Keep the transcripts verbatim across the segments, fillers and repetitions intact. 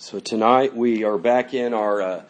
So tonight we are back in our uh,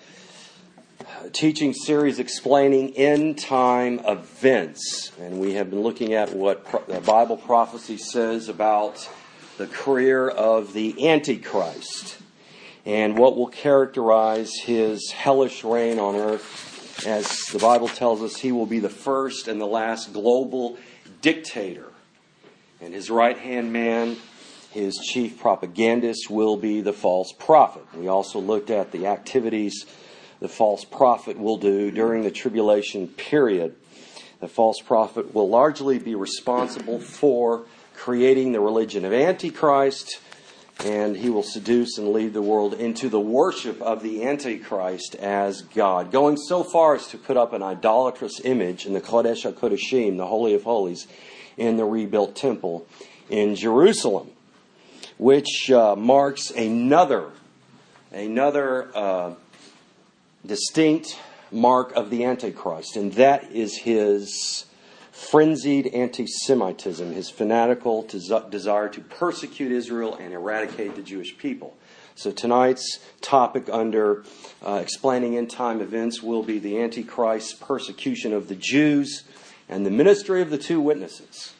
teaching series explaining end time events. And we have been looking at what pro- the Bible prophecy says about the career of the Antichrist and what will characterize his hellish reign on earth. As the Bible tells us, he will be the first and the last global dictator. And his right-hand man, his chief propagandist, will be the false prophet. We also looked at the activities the false prophet will do during the tribulation period. The false prophet will largely be responsible for creating the religion of Antichrist, and he will seduce and lead the world into the worship of the Antichrist as God, going so far as to put up an idolatrous image in the Kodesh HaKodeshim, the Holy of Holies, in the rebuilt temple in Jerusalem, which uh, marks another, another uh, distinct mark of the Antichrist, and that is his frenzied anti-Semitism, his fanatical des- desire to persecute Israel and eradicate the Jewish people. So tonight's topic under uh, explaining end-time events will be the Antichrist's persecution of the Jews and the ministry of the two witnesses.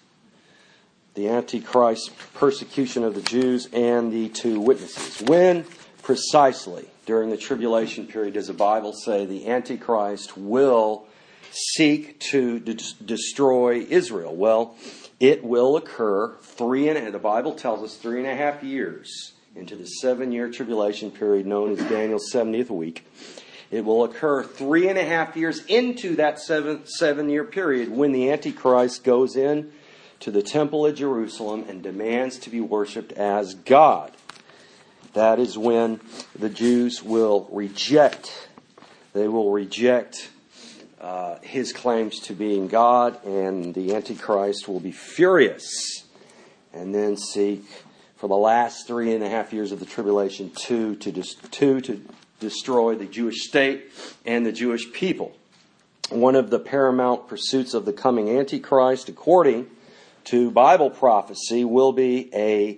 The Antichrist persecution of the Jews and the two witnesses. When precisely during the tribulation period does the Bible say the Antichrist will seek to de- destroy Israel? Well, it will occur three and the Bible tells us three and a half years into the seven-year tribulation period known as Daniel's seventieth week. It will occur three and a half years into that seven, seven-year period when the Antichrist goes in to the temple at Jerusalem and demands to be worshipped as God. That is when the Jews will reject, they will reject uh, his claims to being God, and the Antichrist will be furious and then seek for the last three and a half years of the tribulation to, to, dis- to, to destroy the Jewish state and the Jewish people. One of the paramount pursuits of the coming Antichrist, according to Bible prophecy, will be a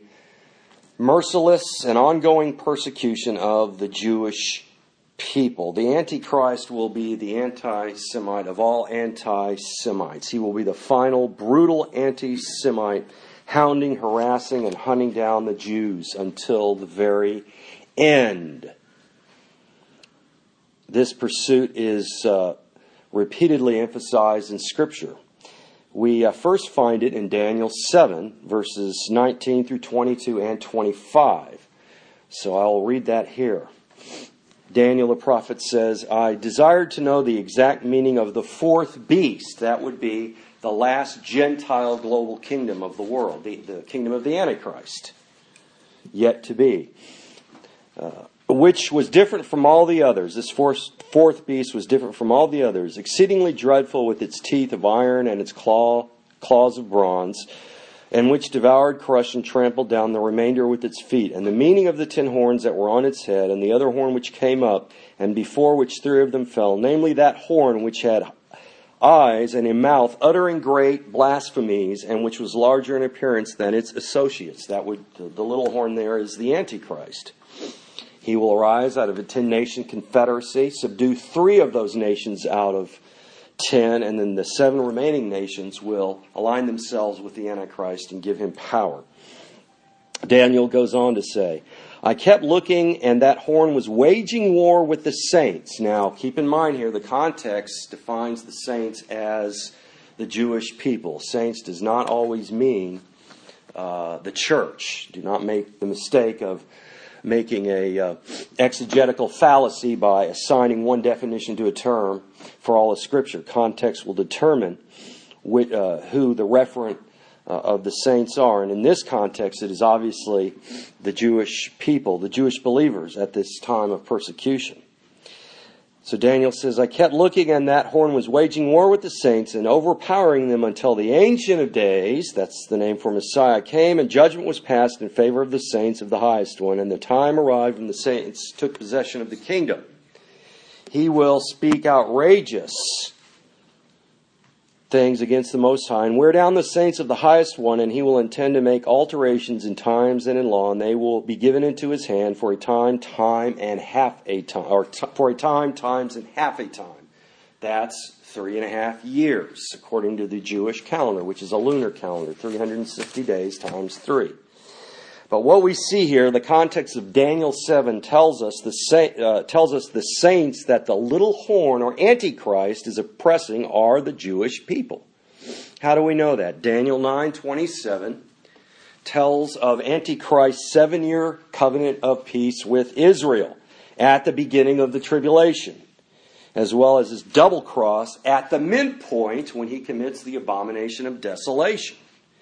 merciless and ongoing persecution of the Jewish people. The Antichrist will be the anti-Semite of all anti-Semites. He will be the final brutal anti-Semite, hounding, harassing, and hunting down the Jews until the very end. This pursuit is uh, repeatedly emphasized in Scripture. We uh, first find it in Daniel seven, verses nineteen through twenty-two and twenty-five. So I'll read that here. Daniel the prophet says, I desired to know the exact meaning of the fourth beast. That would be the last Gentile global kingdom of the world, the, the kingdom of the Antichrist, yet to be. Uh, which was different from all the others. This fourth, fourth beast was different from all the others, exceedingly dreadful with its teeth of iron and its claw, claws of bronze, and which devoured, crushed, and trampled down the remainder with its feet. And the meaning of the ten horns that were on its head, and the other horn which came up, and before which three of them fell, namely that horn which had eyes and a mouth uttering great blasphemies, and which was larger in appearance than its associates. That would, the little horn there is the Antichrist. He will arise out of a ten-nation confederacy, subdue three of those nations out of ten, and then the seven remaining nations will align themselves with the Antichrist and give him power. Daniel goes on to say, I kept looking, and that horn was waging war with the saints. Now, keep in mind here, the context defines the saints as the Jewish people. Saints does not always mean uh, the church. Do not make the mistake of making a uh, exegetical fallacy by assigning one definition to a term for all of Scripture. Context will determine which, uh, who the referent uh, of the saints are. And in this context, it is obviously the Jewish people, the Jewish believers at this time of persecution. So Daniel says, I kept looking, and that horn was waging war with the saints and overpowering them until the Ancient of Days, that's the name for Messiah, came, and judgment was passed in favor of the saints of the highest one. And the time arrived when the saints took possession of the kingdom. He will speak outrageous things against the Most High, and wear down the saints of the Highest One, and he will intend to make alterations in times and in law, and they will be given into his hand for a time, time, and half a time, or t- for a time, times, and half a time. That's three and a half years, according to the Jewish calendar, which is a lunar calendar, three hundred sixty days times three. But what we see here, the context of Daniel seven tells us the sa- uh, tells us the saints that the little horn or Antichrist is oppressing are the Jewish people. How do we know that? Daniel nine twenty-seven tells of Antichrist's seven-year covenant of peace with Israel at the beginning of the tribulation, as well as his double cross at the midpoint when he commits the abomination of desolation.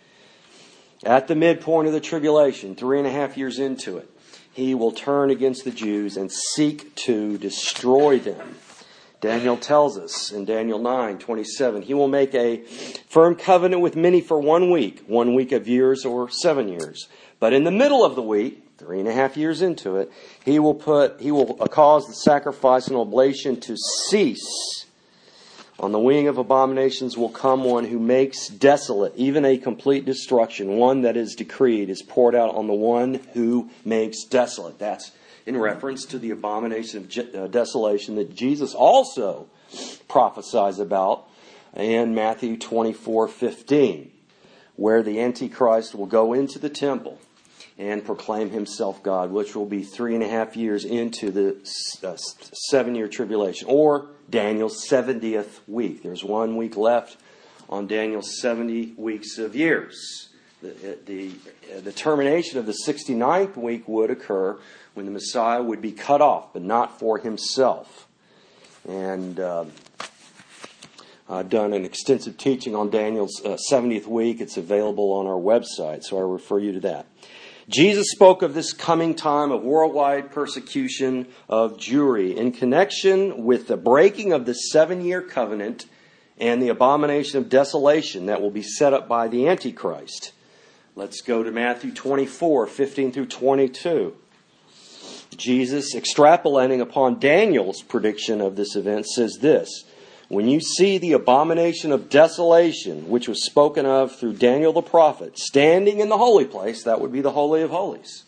At the midpoint of the tribulation, three and a half years into it, he will turn against the Jews and seek to destroy them. Daniel tells us in Daniel nine twenty-seven, he will make a firm covenant with many for one week, one week of years or seven years. But in the middle of the week, three and a half years into it, he will put, he will cause the sacrifice and oblation to cease. On the wing of abominations will come one who makes desolate, even a complete destruction. One that is decreed is poured out on the one who makes desolate. That's in reference to the abomination of desolation that Jesus also prophesies about in Matthew twenty-four fifteen, where the Antichrist will go into the temple and proclaim himself God, which will be three and a half years into the uh, seven-year tribulation, or Daniel's seventieth week. There's one week left on Daniel's seventy weeks of years. The, the, the termination of the sixty-ninth week would occur when the Messiah would be cut off, but not for himself. And uh, I've done an extensive teaching on Daniel's uh, seventieth week. It's available on our website, so I refer you to that. Jesus spoke of this coming time of worldwide persecution of Jewry in connection with the breaking of the seven-year covenant and the abomination of desolation that will be set up by the Antichrist. Let's go to Matthew twenty-four fifteen through twenty-two. Jesus, extrapolating upon Daniel's prediction of this event, says this: when you see the abomination of desolation, which was spoken of through Daniel the prophet, standing in the holy place, that would be the Holy of Holies.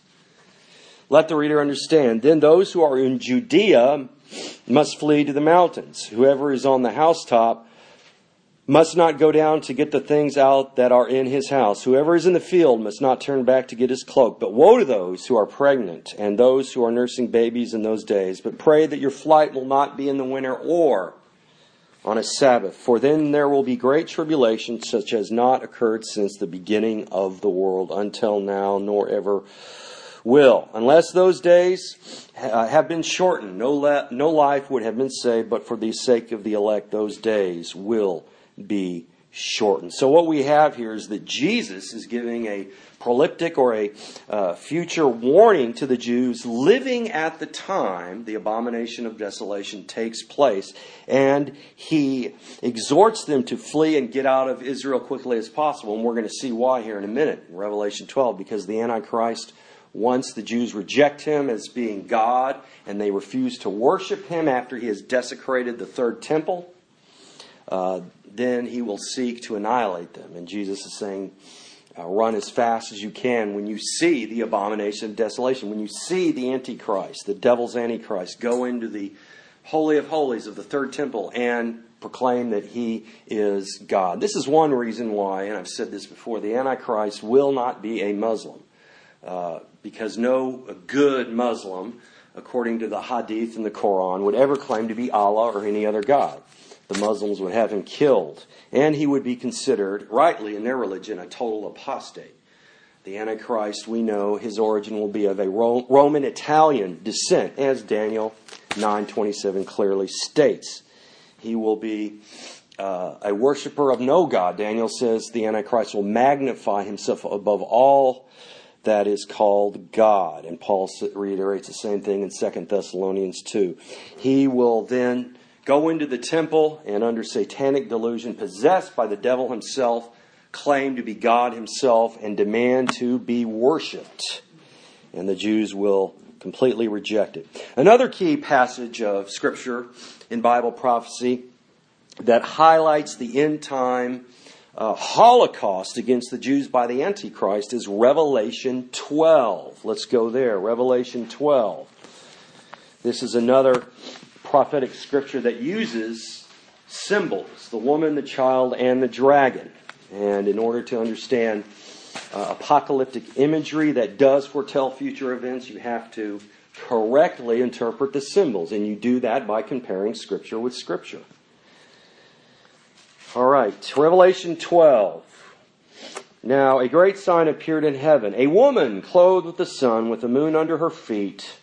Let the reader understand. Then those who are in Judea must flee to the mountains. Whoever is on the housetop must not go down to get the things out that are in his house. Whoever is in the field must not turn back to get his cloak. But woe to those who are pregnant and those who are nursing babies in those days. But pray that your flight will not be in the winter or on a Sabbath, for then there will be great tribulation such as not occurred since the beginning of the world until now, nor ever will. Unless those days uh, have been shortened, no, le- no life would have been saved, but for the sake of the elect, those days will be shortened. So what we have here is that Jesus is giving a proleptic or a uh, future warning to the Jews living at the time the abomination of desolation takes place. And he exhorts them to flee and get out of Israel quickly as possible. And we're going to see why here in a minute in Revelation twelve, because the Antichrist, once the Jews reject him as being God and they refuse to worship him after he has desecrated the third temple, uh, then he will seek to annihilate them. And Jesus is saying, uh, run as fast as you can when you see the abomination of desolation, when you see the Antichrist, the devil's Antichrist, go into the Holy of Holies of the third temple and proclaim that he is God. This is one reason why, and I've said this before, the Antichrist will not be a Muslim. Uh, because no good Muslim, according to the Hadith and the Quran, would ever claim to be Allah or any other God. The Muslims would have him killed, and he would be considered, rightly in their religion, a total apostate. The Antichrist, we know, his origin will be of a Ro- Roman-Italian descent, as Daniel nine twenty-seven clearly states. He will be uh, a worshiper of no God. Daniel says the Antichrist will magnify himself above all that is called God. And Paul reiterates the same thing in Second Thessalonians two. He will then go into the temple and under satanic delusion, possessed by the devil himself, claim to be God himself and demand to be worshipped. And the Jews will completely reject it. Another key passage of Scripture in Bible prophecy that highlights the end time uh, Holocaust against the Jews by the Antichrist is Revelation twelve. Let's go there. Revelation twelve. This is another prophetic scripture that uses symbols, the woman, the child, and the dragon. And in order to understand uh, apocalyptic imagery that does foretell future events, you have to correctly interpret the symbols. And you do that by comparing scripture with scripture. All right, Revelation twelve. Now, a great sign appeared in heaven. A woman clothed with the sun, with the moon under her feet,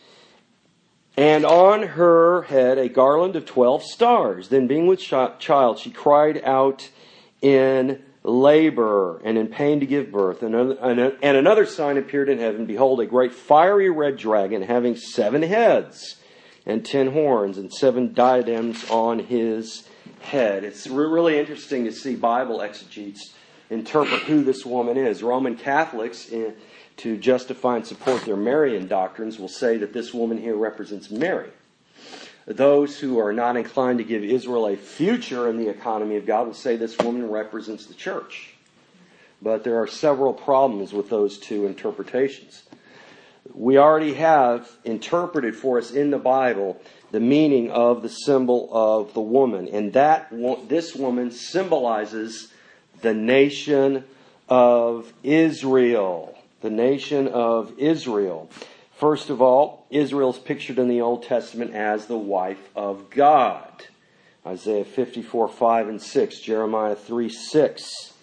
and on her head a garland of twelve stars. Then, being with child, she cried out in labor and in pain to give birth. And another sign appeared in heaven. Behold, a great fiery red dragon, having seven heads and ten horns, and seven diadems on his head. It's really interesting to see Bible exegetes interpret who this woman is. Roman Catholics, in, to justify and support their Marian doctrines, will say that this woman here represents Mary. Those who are not inclined to give Israel a future in the economy of God will say this woman represents the church. But there are several problems with those two interpretations. We already have interpreted for us in the Bible the meaning of the symbol of the woman. And that this woman symbolizes the nation of Israel. The nation of Israel. First of all, Israel is pictured in the Old Testament as the wife of God. Isaiah fifty-four, five and six, Jeremiah three, six,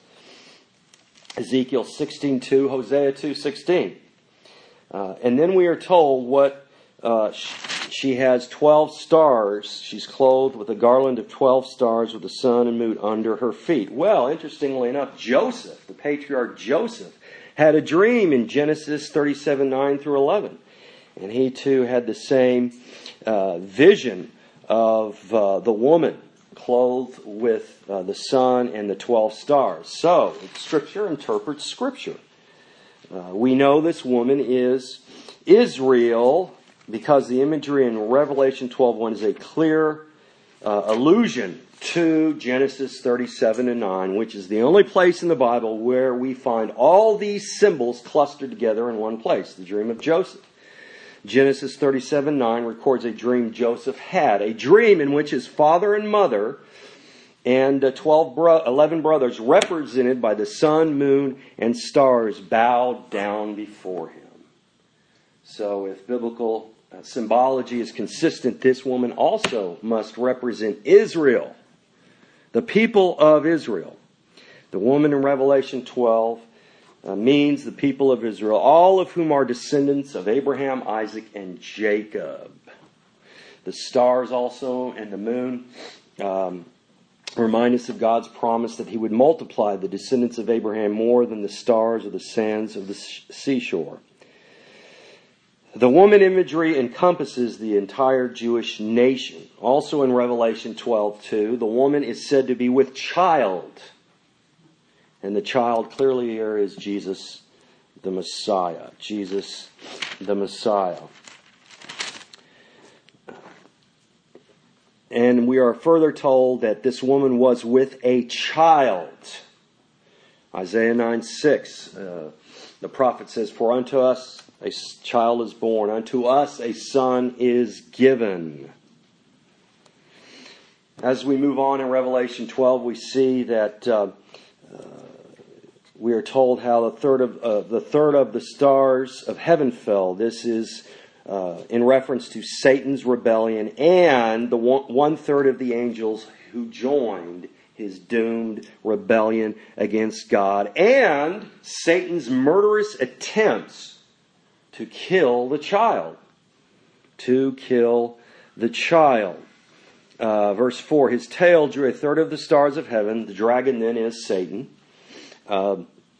Ezekiel sixteen, two, Hosea two, sixteen. Uh, and then we are told what uh, she has twelve stars. She's clothed with a garland of twelve stars with the sun and moon under her feet. Well, interestingly enough, Joseph, the patriarch Joseph, had a dream in Genesis thirty-seven, nine through eleven. And he too had the same uh, vision of uh, the woman clothed with uh, the sun and the twelve stars. So, Scripture interprets Scripture. Uh, we know this woman is Israel because the imagery in Revelation twelve one is a clear uh, allusion to Genesis thirty-seven and nine, which is the only place in the Bible where we find all these symbols clustered together in one place, the dream of Joseph. Genesis thirty-seven nine records a dream Joseph had, a dream in which his father and mother and uh, twelve bro- eleven brothers, represented by the sun, moon, and stars, bowed down before him. So if biblical uh, symbology is consistent, this woman also must represent Israel, the people of Israel. The woman in Revelation twelve uh, means the people of Israel, all of whom are descendants of Abraham, Isaac, and Jacob. The stars also and the moon um, remind us of God's promise that He would multiply the descendants of Abraham more than the stars or the sands of the seashore. The woman imagery encompasses the entire Jewish nation. Also in Revelation twelve two, the woman is said to be with child. And the child clearly here is Jesus the Messiah. Jesus the Messiah. And we are further told that this woman was with a child. Isaiah nine six, uh, the prophet says, "For unto us a child is born, unto us a son is given." As we move on in Revelation twelve, we see that uh, uh, we are told how the third of uh, the third of the stars of heaven fell. This is uh, in reference to Satan's rebellion and the one, one third of the angels who joined his doomed rebellion against God, and Satan's murderous attempts to kill the child. To kill the child. Uh, verse four, his tail drew a third of the stars of heaven. The dragon then is Satan. Uh,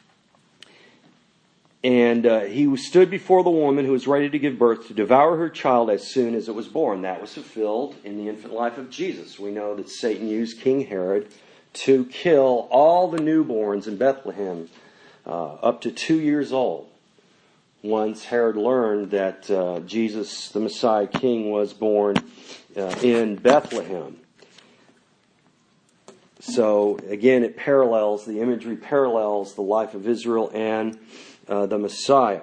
and uh, he stood before the woman who was ready to give birth to devour her child as soon as it was born. That was fulfilled in the infant life of Jesus. We know that Satan used King Herod to kill all the newborns in Bethlehem uh, up to two years old. Once Herod learned that uh, Jesus, the Messiah King, was born uh, in Bethlehem. so again, it parallels, the imagery parallels the life of Israel and uh, the Messiah.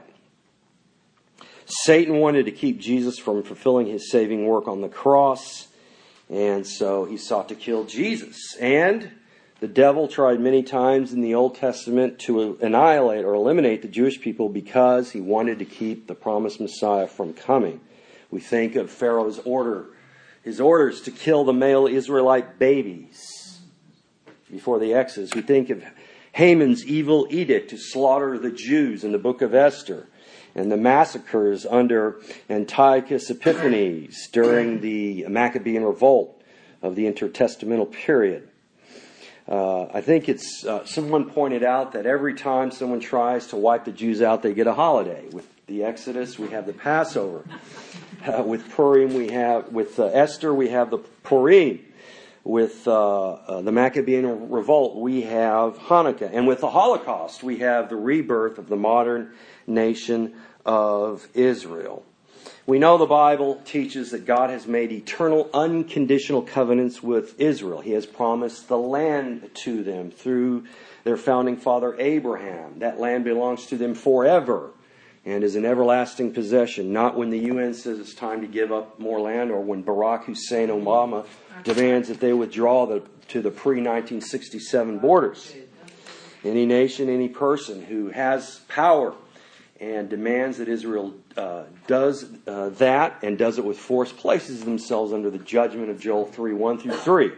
Satan wanted to keep Jesus from fulfilling his saving work on the cross, and so he sought to kill Jesus. And the devil tried many times in the Old Testament to annihilate or eliminate the Jewish people because he wanted to keep the promised Messiah from coming. We think of Pharaoh's order, his orders to kill the male Israelite babies before the Exodus. We think of Haman's evil edict to slaughter the Jews in the book of Esther, and the massacres under Antiochus Epiphanes during the Maccabean revolt of the intertestamental period. Uh, I think it's uh, someone pointed out that every time someone tries to wipe the Jews out, they get a holiday. With the Exodus, we have the Passover. Uh, with Purim, we have with uh, Esther, we have the Purim. With uh, uh, the Maccabean revolt, we have Hanukkah, and with the Holocaust, we have the rebirth of the modern nation of Israel. We know the Bible teaches that God has made eternal, unconditional covenants with Israel. He has promised the land to them through their founding father Abraham. That land belongs to them forever and is an everlasting possession, not when the U N says it's time to give up more land or when Barack Hussein Obama demands that they withdraw the, to the pre nineteen sixty-seven borders. Any nation, any person who has power and demands that Israel uh, does uh, that and does it with force places themselves under the judgment of Joel three, one through three.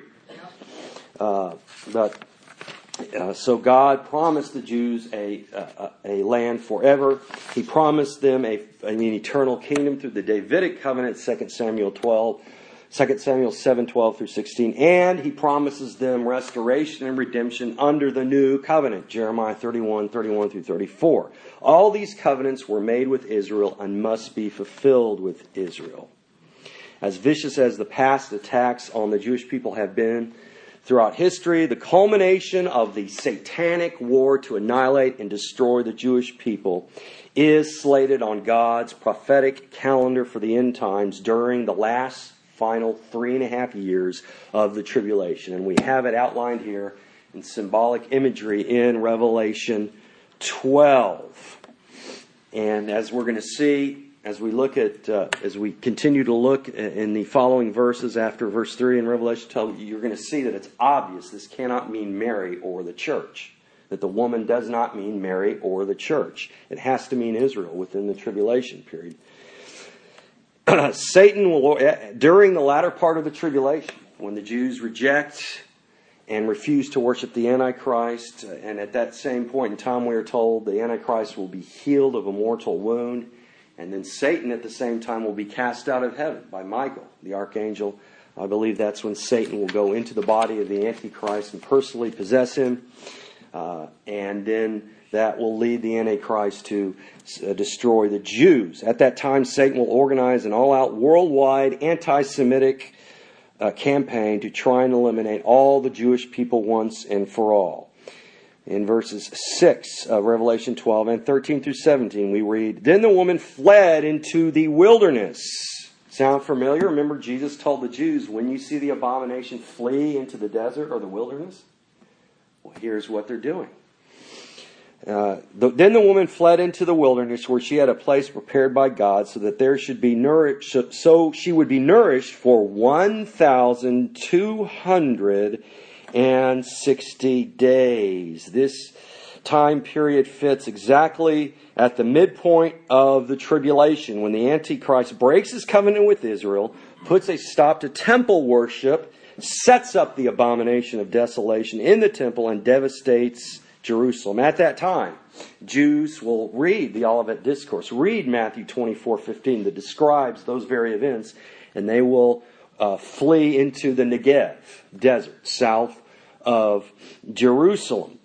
Uh, but uh, so God promised the Jews a, a a land forever. He promised them a an eternal kingdom through the Davidic covenant, Second Samuel twelve. Second Samuel seven, twelve through sixteen. And he promises them restoration and redemption under the new covenant. Jeremiah thirty-one, thirty-one through thirty-four. All these covenants were made with Israel and must be fulfilled with Israel. As vicious as the past attacks on the Jewish people have been throughout history, the culmination of the satanic war to annihilate and destroy the Jewish people is slated on God's prophetic calendar for the end times during the last final three and a half years of the tribulation. And we have it outlined here in symbolic imagery in Revelation twelve. And as we're going to see, as we look at, uh, as we continue to look in the following verses after verse three in Revelation twelve, you're going to see that it's obvious this cannot mean Mary or the church. That the woman does not mean Mary or the church. It has to mean Israel within the tribulation period. Satan will, during the latter part of the tribulation, when the Jews reject and refuse to worship the Antichrist, and at that same point in time we are told the Antichrist will be healed of a mortal wound, and then Satan at the same time will be cast out of heaven by Michael, the archangel. I believe that's when Satan will go into the body of the Antichrist and personally possess him, uh, and then that will lead the Antichrist to uh, destroy the Jews. At that time, Satan will organize an all-out worldwide anti-Semitic uh, campaign to try and eliminate all the Jewish people once and for all. In verses six of Revelation twelve and thirteen through seventeen, we read, "Then the woman fled into the wilderness." Sound familiar? Remember, Jesus told the Jews, when you see the abomination, flee into the desert or the wilderness. Well, here's what they're doing. Uh, the, then the woman fled into the wilderness where she had a place prepared by God so that there should be nourished, so, so she would be nourished for one thousand two hundred sixty days. This time period fits exactly at the midpoint of the tribulation when the Antichrist breaks his covenant with Israel, puts a stop to temple worship, sets up the abomination of desolation in the temple, and devastates Jerusalem. At that time, Jews will read the Olivet Discourse, read Matthew twenty-four fifteen that describes those very events, and they will uh, flee into the Negev desert south of Jerusalem.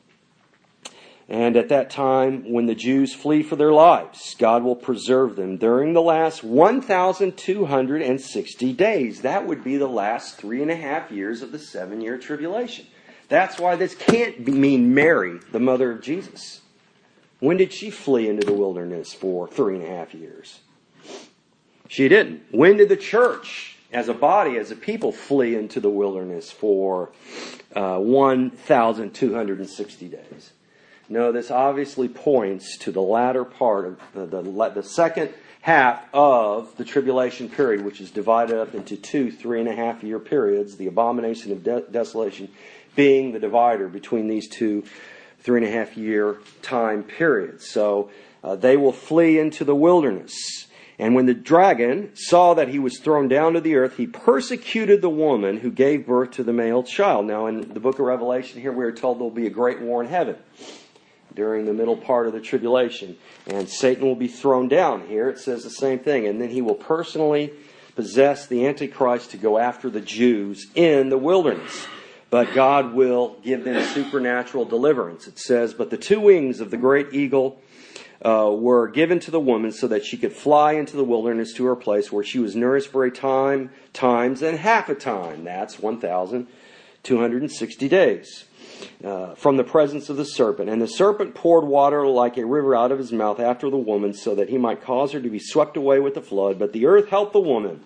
And at that time, when the Jews flee for their lives, God will preserve them during the last one thousand two hundred sixty days. That would be the last three and a half years of the seven-year tribulation. That's why this can't be, mean Mary, the mother of Jesus. When did she flee into the wilderness for three and a half years? She didn't. When did the church as a body, as a people, flee into the wilderness for uh, one thousand two hundred sixty days. No, this obviously points to the latter part of the, the, the second half of the tribulation period, which is divided up into two three and a half year periods, the abomination of de- desolation being the divider between these two three and a half year time periods. So uh, they will flee into the wilderness. And when the dragon saw that he was thrown down to the earth, he persecuted the woman who gave birth to the male child. Now, in the book of Revelation here, we are told there will be a great war in heaven during the middle part of the tribulation. And Satan will be thrown down. Here it says the same thing. And then he will personally possess the Antichrist to go after the Jews in the wilderness. But God will give them supernatural deliverance. It says, but the two wings of the great eagle Uh, were given to the woman so that she could fly into the wilderness to her place where she was nourished for a time, times, and half a time. That's one thousand two hundred sixty days uh, from the presence of the serpent. And the serpent poured water like a river out of his mouth after the woman so that he might cause her to be swept away with the flood. But the earth helped the woman.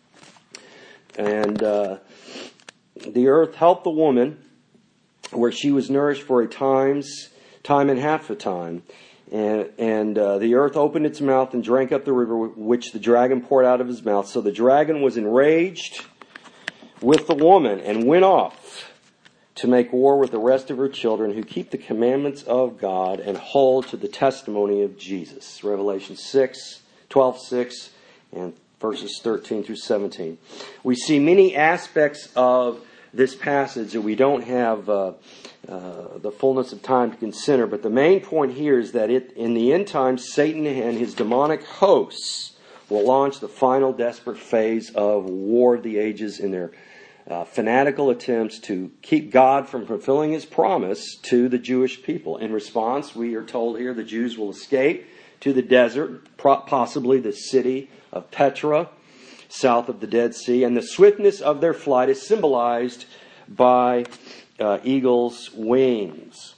And uh, the earth helped the woman where she was nourished for a times, time and half a time. And, and uh, the earth opened its mouth and drank up the river which the dragon poured out of his mouth. So the dragon was enraged with the woman and went off to make war with the rest of her children who keep the commandments of God and hold to the testimony of Jesus. Revelation six, twelve six, and verses thirteen through seventeen. We see many aspects of this passage that we don't have uh, uh, the fullness of time to consider. But the main point here is that it, in the end times, Satan and his demonic hosts will launch the final desperate phase of War of the Ages in their uh, fanatical attempts to keep God from fulfilling His promise to the Jewish people. In response, we are told here the Jews will escape to the desert, possibly the city of Petra, south of the Dead Sea, and the swiftness of their flight is symbolized by uh, eagle's wings.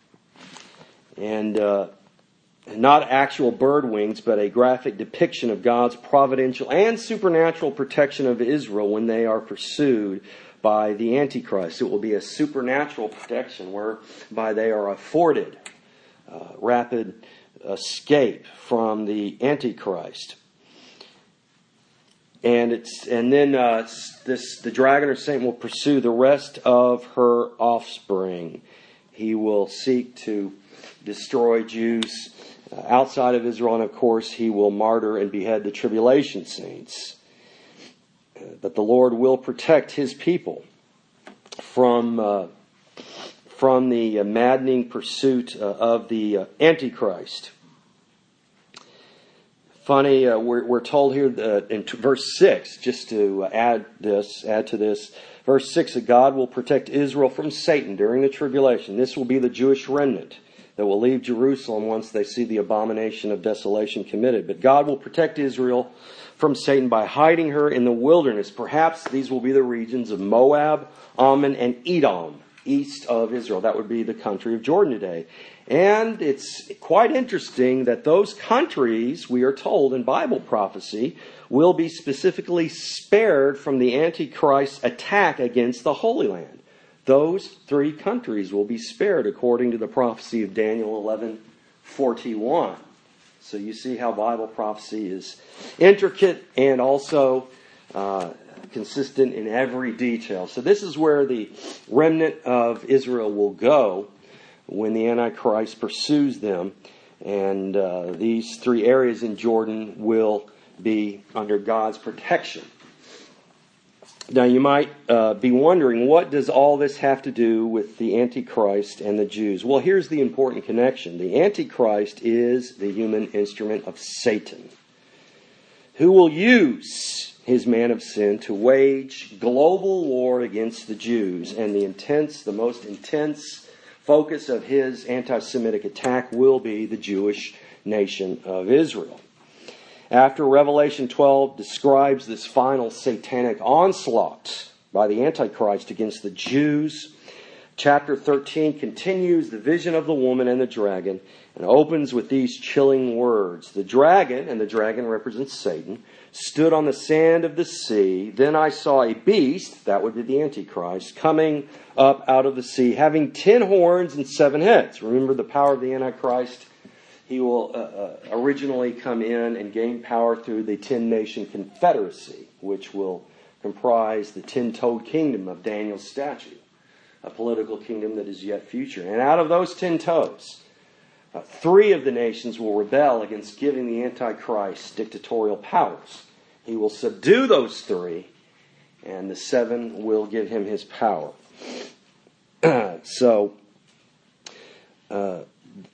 And uh, not actual bird wings, but a graphic depiction of God's providential and supernatural protection of Israel when they are pursued by the Antichrist. It will be a supernatural protection whereby they are afforded uh, rapid escape from the Antichrist. And it's and then uh, this the dragon or Satan will pursue the rest of her offspring. He will seek to destroy Jews uh, outside of Israel, and of course he will martyr and behead the tribulation saints. Uh, but the Lord will protect His people from uh, from the uh, maddening pursuit uh, of the uh, Antichrist. Funny, uh, we're, we're told here that in t- verse six, just to add this, add to this, verse six, that God will protect Israel from Satan during the tribulation. This will be the Jewish remnant that will leave Jerusalem once they see the abomination of desolation committed. But God will protect Israel from Satan by hiding her in the wilderness. Perhaps these will be the regions of Moab, Ammon, and Edom, east of Israel. That would be the country of Jordan today. And it's quite interesting that those countries, we are told in Bible prophecy, will be specifically spared from the Antichrist's attack against the Holy Land. Those three countries will be spared according to the prophecy of Daniel eleven forty-one. So you see how Bible prophecy is intricate and also uh, consistent in every detail. So this is where the remnant of Israel will go when the Antichrist pursues them. And uh, these three areas in Jordan will be under God's protection. Now you might uh, be wondering, what does all this have to do with the Antichrist and the Jews? Well, here's the important connection. The Antichrist is the human instrument of Satan, who will use his man of sin to wage global war against the Jews. And the intense, the most intense focus of his anti-Semitic attack will be the Jewish nation of Israel. After Revelation twelve describes this final satanic onslaught by the Antichrist against the Jews, chapter thirteen continues the vision of the woman and the dragon And opens with these chilling words. The dragon, and the dragon represents Satan, stood on the sand of the sea. Then I saw a beast, that would be the Antichrist, coming up out of the sea, having ten horns and seven heads. Remember the power of the Antichrist? He will uh, uh, originally come in and gain power through the ten-nation confederacy, which will comprise the ten-toed kingdom of Daniel's statue, a political kingdom that is yet future. And out of those ten toes, Uh, three of the nations will rebel against giving the Antichrist dictatorial powers. He will subdue those three, and the seven will give him his power. so, uh,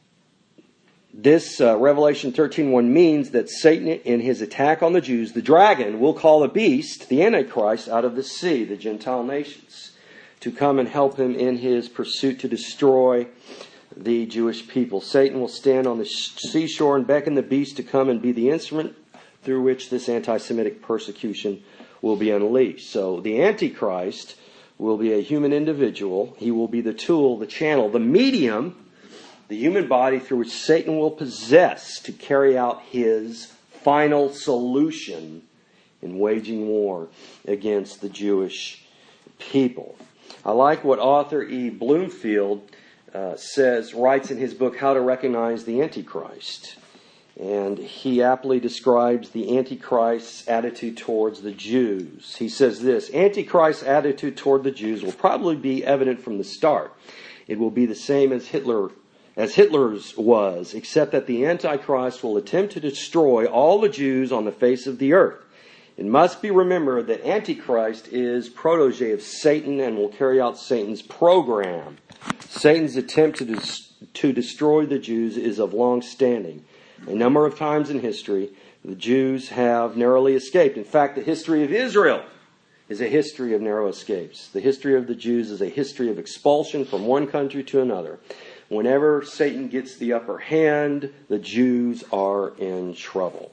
this uh, Revelation thirteen one means that Satan, in his attack on the Jews, the dragon, will call a beast, the Antichrist, out of the sea, the Gentile nations, to come and help him in his pursuit to destroy the Jewish people. Satan will stand on the seashore and beckon the beast to come and be the instrument through which this anti-Semitic persecution will be unleashed. So the Antichrist will be a human individual. He will be the tool, the channel, the medium, the human body through which Satan will possess to carry out his final solution in waging war against the Jewish people. I like what author E. Bloomfield Uh, says, writes in his book, How to Recognize the Antichrist. And he aptly describes the Antichrist's attitude towards the Jews. He says this, Antichrist's attitude toward the Jews will probably be evident from the start. It will be the same as Hitler, as Hitler's was, except that the Antichrist will attempt to destroy all the Jews on the face of the earth. It must be remembered that Antichrist is protege of Satan and will carry out Satan's program. Satan's attempt to, dis- to destroy the Jews is of long standing. A number of times in history, the Jews have narrowly escaped. In fact, the history of Israel is a history of narrow escapes. The history of the Jews is a history of expulsion from one country to another. Whenever Satan gets the upper hand, the Jews are in trouble.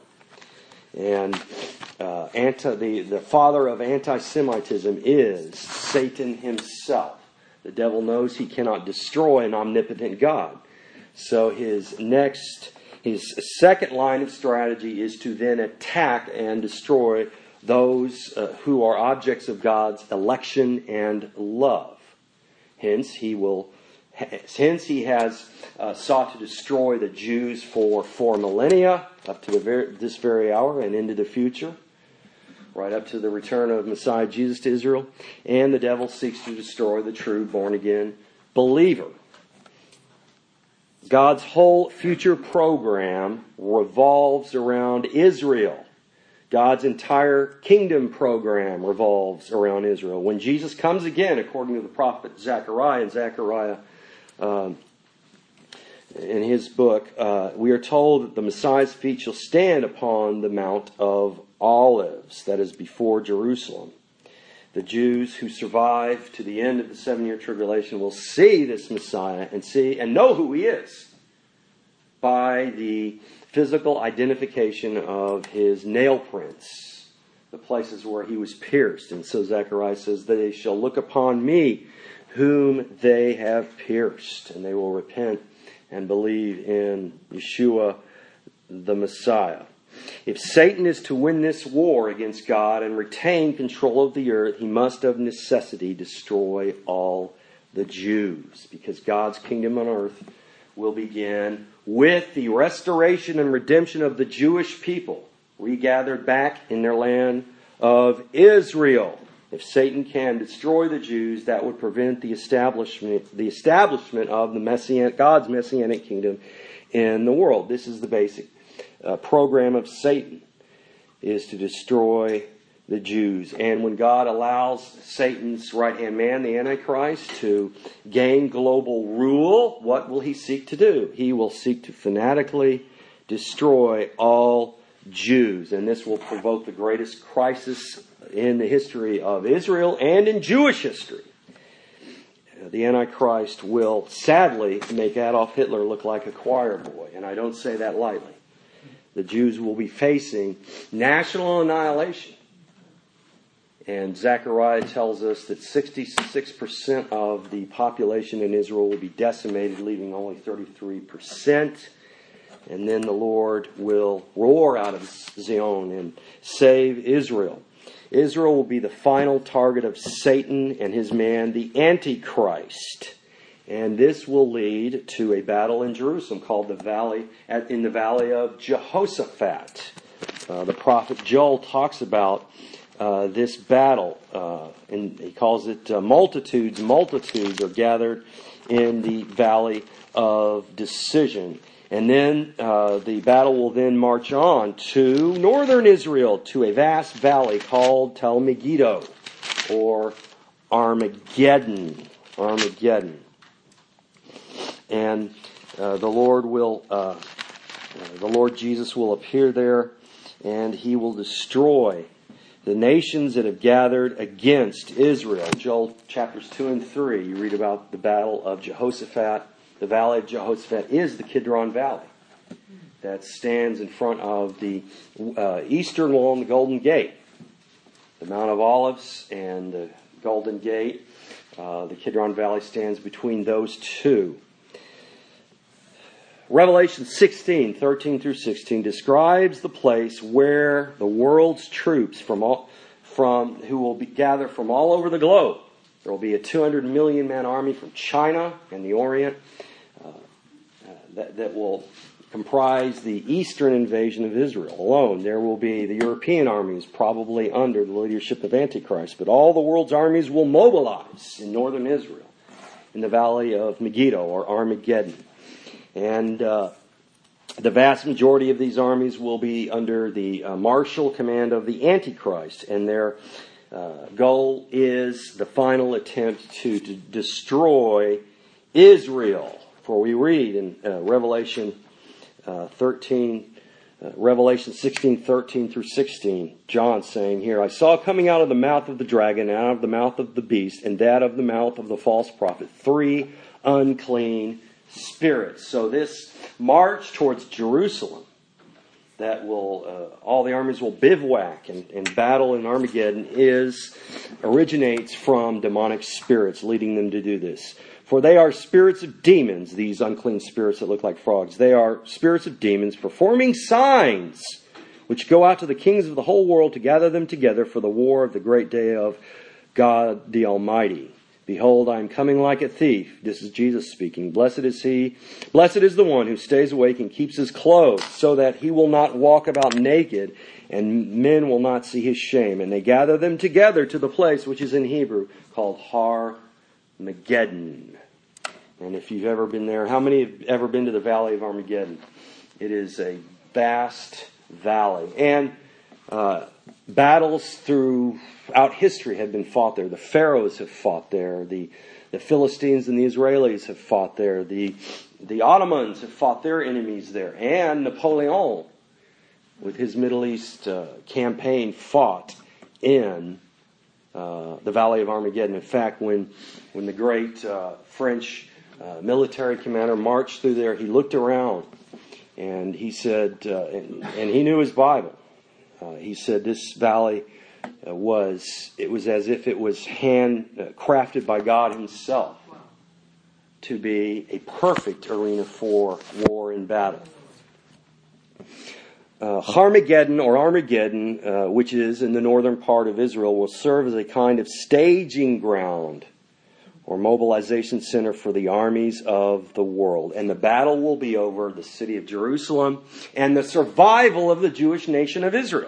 And uh, anti, the, the father of anti-Semitism is Satan himself. The devil knows he cannot destroy an omnipotent God. So his next, his second line of strategy is to then attack and destroy those uh, who are objects of God's election and love. Hence, he will. Hence, he has uh, sought to destroy the Jews for four millennia, up to the very, this very hour and into the future, right up to the return of Messiah Jesus to Israel. And the devil seeks to destroy the true born-again believer. God's whole future program revolves around Israel. God's entire kingdom program revolves around Israel. When Jesus comes again, according to the prophet Zechariah, and Zechariah um, in his book, uh, we are told that the Messiah's feet shall stand upon the Mount of Olives, that is before Jerusalem. The Jews who survive to the end of the seven-year tribulation will see this Messiah and see and know who he is by the physical identification of his nail prints, the places where he was pierced. And so Zechariah says, they shall look upon me whom they have pierced, and they will repent and believe in Yeshua the Messiah. If Satan is to win this war against God and retain control of the earth, he must of necessity destroy all the Jews, because God's kingdom on earth will begin with the restoration and redemption of the Jewish people, regathered back in their land of Israel. If Satan can destroy the Jews, that would prevent the establishment, the establishment of the Messianic, God's Messianic kingdom in the world. This is the basic uh, program of Satan, is to destroy the Jews. And when God allows Satan's right-hand man, the Antichrist, to gain global rule, what will he seek to do? He will seek to fanatically destroy all Jews. And this will provoke the greatest crisis in the history of Israel and in Jewish history. The Antichrist will sadly make Adolf Hitler look like a choir boy, and I don't say that lightly. The Jews will be facing national annihilation And Zechariah tells us that sixty-six percent of the population in Israel will be decimated, leaving only thirty-three percent. And then the Lord will roar out of Zion and save Israel. Israel will be the final target of Satan and his man, the Antichrist. And this will lead to a battle in Jerusalem called the valley, in the valley of Jehoshaphat. Uh, the prophet Joel talks about uh, this battle, uh, and he calls it uh, multitudes, multitudes are gathered in the valley of decision. And then uh, the battle will then march on to northern Israel, to a vast valley called Tel Megiddo, or Armageddon. Armageddon. And uh, the Lord will, uh, uh, the Lord Jesus will appear there, and He will destroy the nations that have gathered against Israel. Joel chapters two and three, you read about the battle of Jehoshaphat. The valley of Jehoshaphat is the Kidron Valley that stands in front of the uh, eastern wall and the Golden Gate. The Mount of Olives and the Golden Gate. Uh, the Kidron Valley stands between those two. Revelation sixteen, thirteen through sixteen describes the place where the world's troops from all, from who will be gathered from all over the globe. There will be a two hundred million man army from China and the Orient uh, uh, that, that will comprise the eastern invasion of Israel alone. There will be the European armies probably under the leadership of Antichrist, but all the world's armies will mobilize in northern Israel in the valley of Megiddo or Armageddon. And uh, the vast majority of these armies will be under the uh, martial command of the Antichrist. And their uh, goal is the final attempt to, to destroy Israel. For we read in uh, Revelation uh, thirteen, uh, Revelation sixteen, thirteen through sixteen, John saying here, I saw coming out of the mouth of the dragon, and out of the mouth of the beast, and that of the mouth of the false prophet, three unclean spirits. So this march towards Jerusalem, that will uh, all the armies will bivouac and, and battle in Armageddon, is originates from demonic spirits, leading them to do this. For they are spirits of demons, these unclean spirits that look like frogs. They are spirits of demons performing signs, which go out to the kings of the whole world to gather them together for the war of the great day of God the Almighty. Behold, I am coming like a thief. This is Jesus speaking. Blessed is he, blessed is the one who stays awake and keeps his clothes, so that he will not walk about naked, and men will not see his shame. And they gather them together to the place which is in Hebrew called Har Megiddon. And if you've ever been there, how many have ever been to the valley of Armageddon? It is a vast valley. And uh, battles throughout history have been fought there. The Pharaohs have fought there. The, the Philistines and the Israelis have fought there. The, the Ottomans have fought their enemies there. And Napoleon, with his Middle East uh, campaign, fought in uh, the Valley of Armageddon. In fact, when, when the great uh, French uh, military commander marched through there, he looked around and he said, uh, and, and he knew his Bible. Uh, he said this valley uh, was, it was as if it was hand uh, crafted by God himself to be a perfect arena for war and battle. Uh, Harmageddon or Armageddon, uh, which is in the northern part of Israel, will serve as a kind of staging ground or mobilization center for the armies of the world. And the battle will be over the city of Jerusalem and the survival of the Jewish nation of Israel.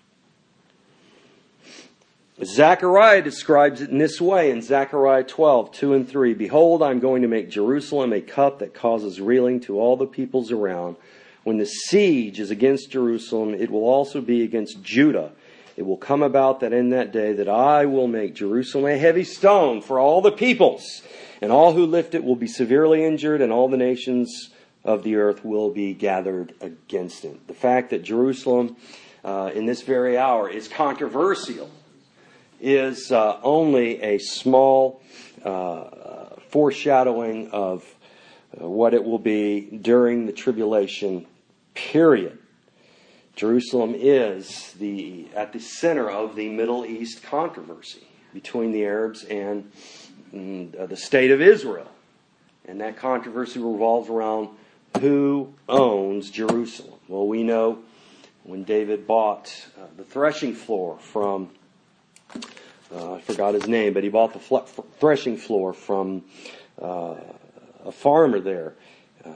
Zechariah describes it in this way in Zechariah twelve, two and three. Behold, I'm going to make Jerusalem a cup that causes reeling to all the peoples around. When the siege is against Jerusalem, it will also be against Judah. It will come about that in that day that I will make Jerusalem a heavy stone for all the peoples, and all who lift it will be severely injured, and all the nations of the earth will be gathered against it. The fact that Jerusalem uh, in this very hour is controversial is uh, only a small uh, foreshadowing of uh, what it will be during the tribulation period. Jerusalem is the at the center of the Middle East controversy between the Arabs and mm, uh, the state of Israel. And that controversy revolves around who owns Jerusalem. Well, we know when David bought uh, the threshing floor from, uh, I forgot his name, but he bought the fl- threshing floor from uh, a farmer there. Uh,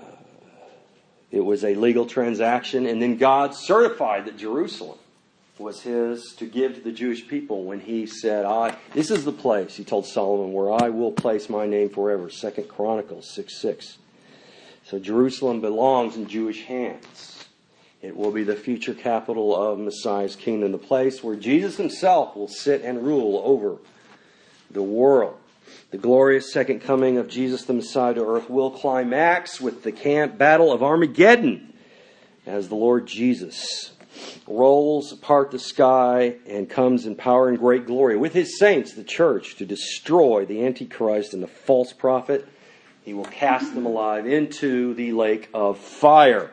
it was a legal transaction, and then God certified that Jerusalem was his to give to the Jewish people when he said, I, this is the place, he told Solomon, where I will place my name forever. Second Chronicles six six. So Jerusalem belongs in Jewish hands. It will be the future capital of Messiah's kingdom, the place where Jesus himself will sit and rule over the world. The glorious second coming of Jesus the Messiah to earth will climax with the camp battle of Armageddon as the Lord Jesus rolls apart the sky and comes in power and great glory with his saints, the church, to destroy the Antichrist and the false prophet. He will cast them alive into the lake of fire.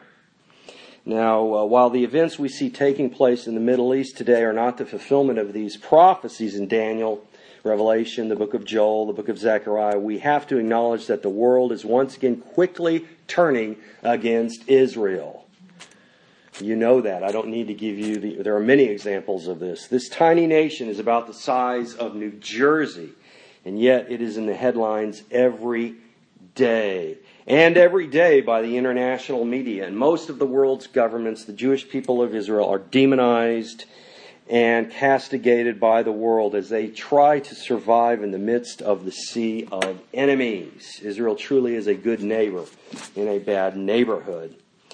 Now, uh, while the events we see taking place in the Middle East today are not the fulfillment of these prophecies in Daniel, Revelation, the book of Joel, the book of Zechariah, we have to acknowledge that the world is once again quickly turning against Israel. You know that. I don't need to give you the... There are many examples of this. This tiny nation is about the size of New Jersey, and yet it is in the headlines every day. And every day by the international media. And most of the world's governments, the Jewish people of Israel, are demonized and castigated by the world as they try to survive in the midst of the sea of enemies. Israel truly is a good neighbor in a bad neighborhood.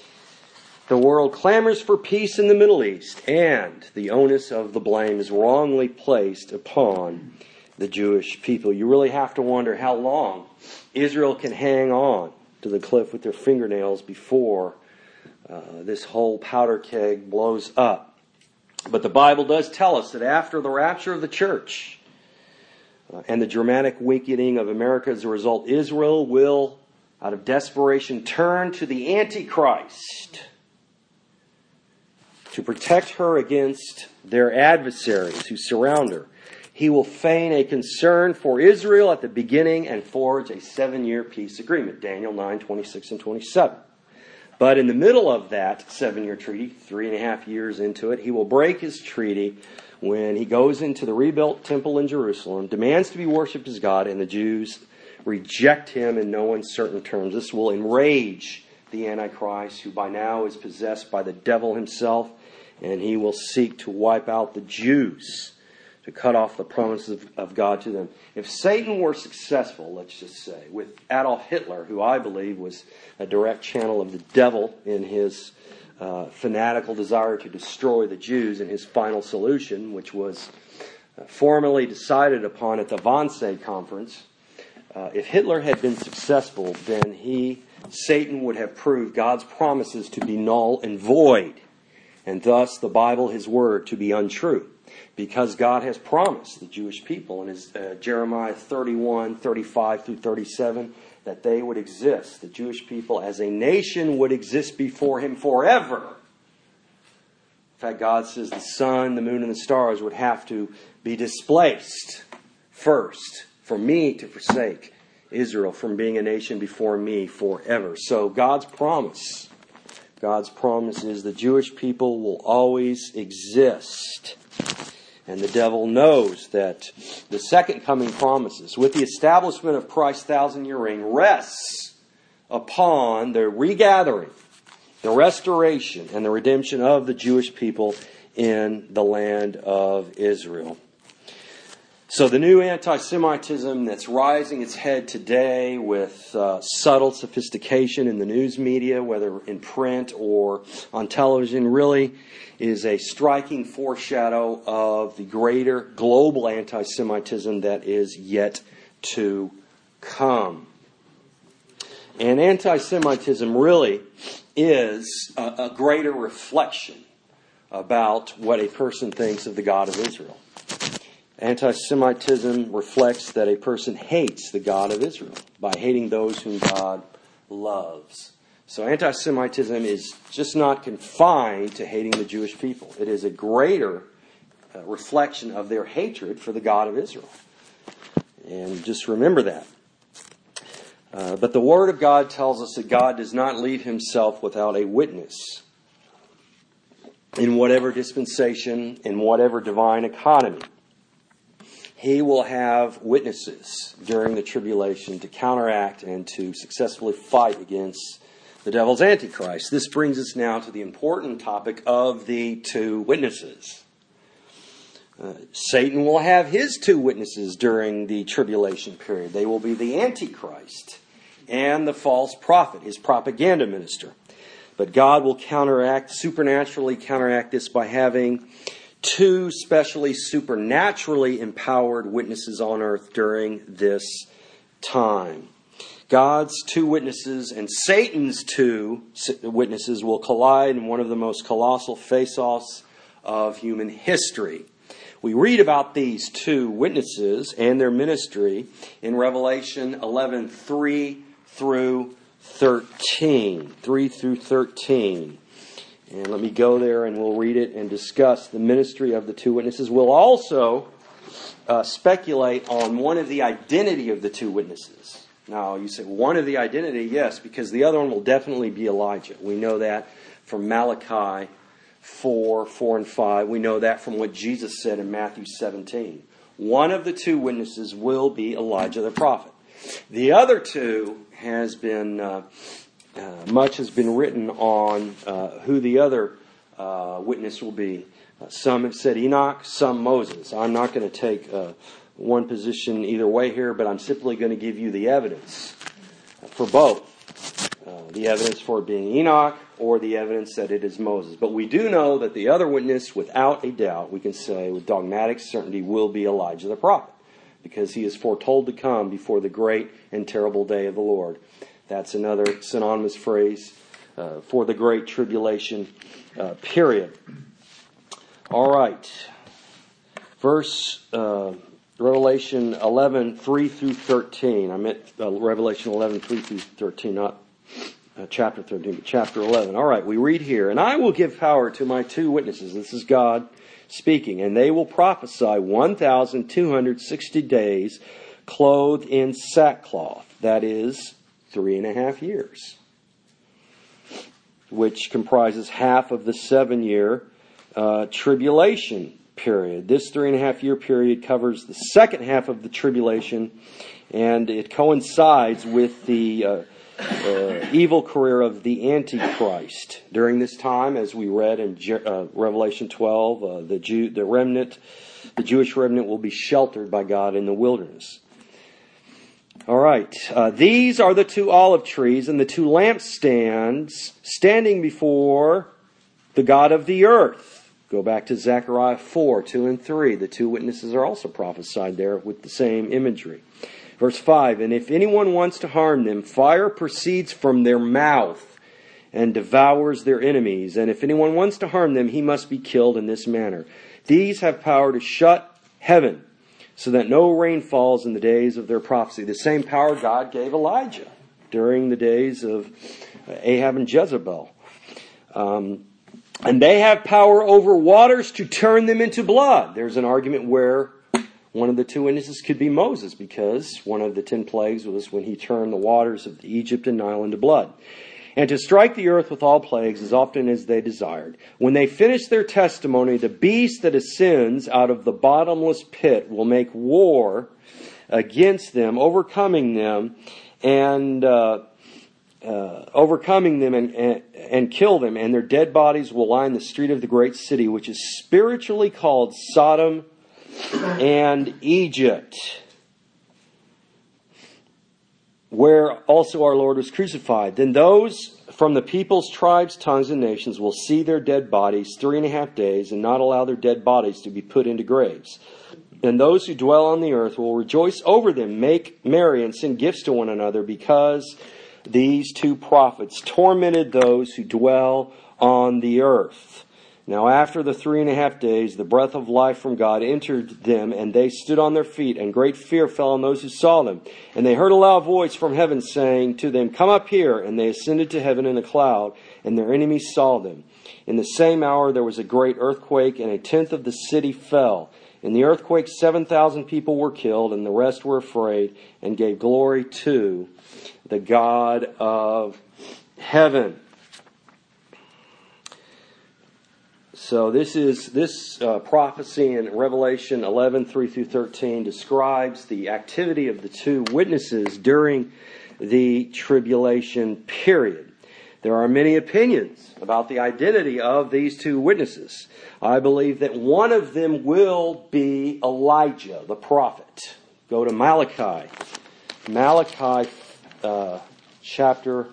The world clamors for peace in the Middle East, and the onus of the blame is wrongly placed upon the Jewish people. You really have to wonder how long Israel can hang on to the cliff with their fingernails before uh, this whole powder keg blows up. But the Bible does tell us that after the rapture of the church uh, and the dramatic weakening of America as a result, Israel will, out of desperation, turn to the Antichrist to protect her against their adversaries who surround her. He will feign a concern for Israel at the beginning and forge a seven-year peace agreement. Daniel nine, twenty-six and twenty-seven. But in the middle of that seven-year treaty, three and a half years into it, he will break his treaty when he goes into the rebuilt temple in Jerusalem, demands to be worshipped as God, and the Jews reject him in no uncertain terms. This will enrage the Antichrist, who by now is possessed by the devil himself, and he will seek to wipe out the Jews, to cut off the promises of, of God to them. If Satan were successful, let's just say, with Adolf Hitler, who I believe was a direct channel of the devil in his uh, fanatical desire to destroy the Jews, and his final solution, which was uh, formally decided upon at the Wannsee Conference, uh, if Hitler had been successful, then he, Satan, would have proved God's promises to be null and void, and thus the Bible, his word, to be untrue. Because God has promised the Jewish people in his uh, Jeremiah thirty-one, thirty-five through thirty-seven, that they would exist. The Jewish people as a nation would exist before him forever. In fact, God says the sun, the moon, and the stars would have to be displaced first for me to forsake Israel from being a nation before me forever. So God's promise, God's promise is the Jewish people will always exist. And the devil knows that the second coming promises, with the establishment of Christ's thousand-year reign, rests upon the regathering, the restoration, and the redemption of the Jewish people in the land of Israel. So the new anti-Semitism that's rising its head today with uh, subtle sophistication in the news media, whether in print or on television, really is a striking foreshadow of the greater global anti-Semitism that is yet to come. And anti-Semitism really is a, a greater reflection about what a person thinks of the God of Israel. Anti-Semitism reflects that a person hates the God of Israel by hating those whom God loves. So anti-Semitism is just not confined to hating the Jewish people. It is a greater uh, reflection of their hatred for the God of Israel. And just remember that. Uh, but the Word of God tells us that God does not leave himself without a witness in whatever dispensation, in whatever divine economy. He will have witnesses during the tribulation to counteract and to successfully fight against the devil's antichrist. This brings us now to the important topic of the two witnesses. Uh, Satan will have his two witnesses during the tribulation period. They will be the Antichrist and the false prophet, his propaganda minister. But God will counteract, supernaturally counteract this by having two specially supernaturally empowered witnesses on earth during this time. God's two witnesses and Satan's two witnesses will collide in one of the most colossal face-offs of human history. We read about these two witnesses and their ministry in Revelation eleven, three through thirteen. three through thirteen. And let me go there and we'll read it and discuss the ministry of the two witnesses. We'll also uh, speculate on one of the identity of the two witnesses. Now, you say, one of the identity? Yes, because the other one will definitely be Elijah. We know that from Malachi four, four and five. We know that from what Jesus said in Matthew seventeen. One of the two witnesses will be Elijah the prophet. The other two has been, uh, uh, much has been written on uh, who the other uh, witness will be. Uh, some have said Enoch, some Moses. I'm not going to take uh, one position either way here, but I'm simply going to give you the evidence for both. Uh, the evidence for it being Enoch or the evidence that it is Moses. But we do know that the other witness, without a doubt, we can say with dogmatic certainty, will be Elijah the prophet, because he is foretold to come before the great and terrible day of the Lord. That's another synonymous phrase uh, for the great tribulation uh, period. All right. Verse uh, Revelation eleven, three through thirteen. I meant uh, Revelation eleven, three through thirteen, not uh, chapter thirteen, but chapter eleven. All right, we read here, "And I will give power to my two witnesses." This is God speaking. "And they will prophesy one thousand two hundred sixty days, clothed in sackcloth." That is three and a half years, which comprises half of the seven-year uh, tribulation period. This three and a half year period covers the second half of the tribulation, and it coincides with the uh, uh, evil career of the Antichrist. During this time, as we read in uh, Revelation twelve, uh, the Jew, the remnant, the Jewish remnant will be sheltered by God in the wilderness. All right. Uh, these are the two olive trees and the two lampstands standing before the God of the earth. Go back to Zechariah four, two and three. The two witnesses are also prophesied there with the same imagery. Verse five, "And if anyone wants to harm them, fire proceeds from their mouth and devours their enemies. And if anyone wants to harm them, he must be killed in this manner. These have power to shut heaven, so that no rain falls in the days of their prophecy." The same power God gave Elijah during the days of Ahab and Jezebel. Um, and they have power over waters to turn them into blood. There's an argument where one of the two witnesses could be Moses, because one of the ten plagues was when he turned the waters of Egypt and Nile into blood. "And to strike the earth with all plagues as often as they desired. When they finish their testimony, the beast that ascends out of the bottomless pit will make war against them, overcoming them and uh, uh, overcoming them and, and, and kill them. And their dead bodies will line the street of the great city, which is spiritually called Sodom and Egypt, where also our Lord was crucified. Then those from the peoples, tribes, tongues, and nations will see their dead bodies three and a half days and not allow their dead bodies to be put into graves. And those who dwell on the earth will rejoice over them, make merry, and send gifts to one another, because these two prophets tormented those who dwell on the earth. Now after the three and a half days, the breath of life from God entered them, and they stood on their feet, and great fear fell on those who saw them. And they heard a loud voice from heaven saying to them, "Come up here." And they ascended to heaven in a cloud, and their enemies saw them. In the same hour there was a great earthquake, and a tenth of the city fell. In the earthquake seven thousand people were killed, and the rest were afraid, and gave glory to the God of heaven. So this is this uh, prophecy in Revelation eleven, three through thirteen describes the activity of the two witnesses during the tribulation period. There are many opinions about the identity of these two witnesses. I believe that one of them will be Elijah, the prophet. Go to Malachi. Malachi uh, chapter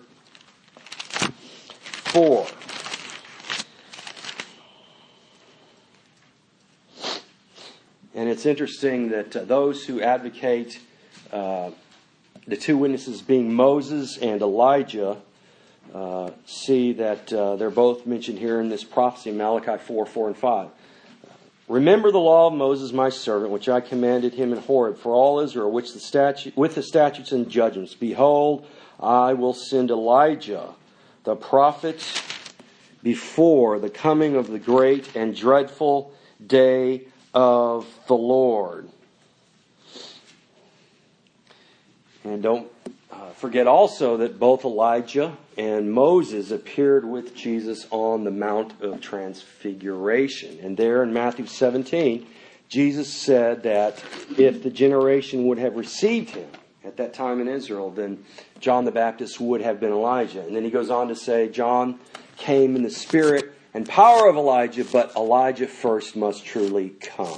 four. And it's interesting that uh, those who advocate uh, the two witnesses being Moses and Elijah uh, see that uh, they're both mentioned here in this prophecy, Malachi four, four and five. Remember the law of Moses my servant, which I commanded him in Horeb for all Israel, which the statute, with the statutes and judgments. Behold, I will send Elijah, the prophet, before the coming of the great and dreadful day of the Lord. And don't uh, forget also that both Elijah and Moses appeared with Jesus on the Mount of Transfiguration. And there in Matthew seventeen, Jesus said that if the generation would have received him at that time in Israel, then John the Baptist would have been Elijah. And then he goes on to say, John came in the spirit and power of Elijah, but Elijah first must truly come.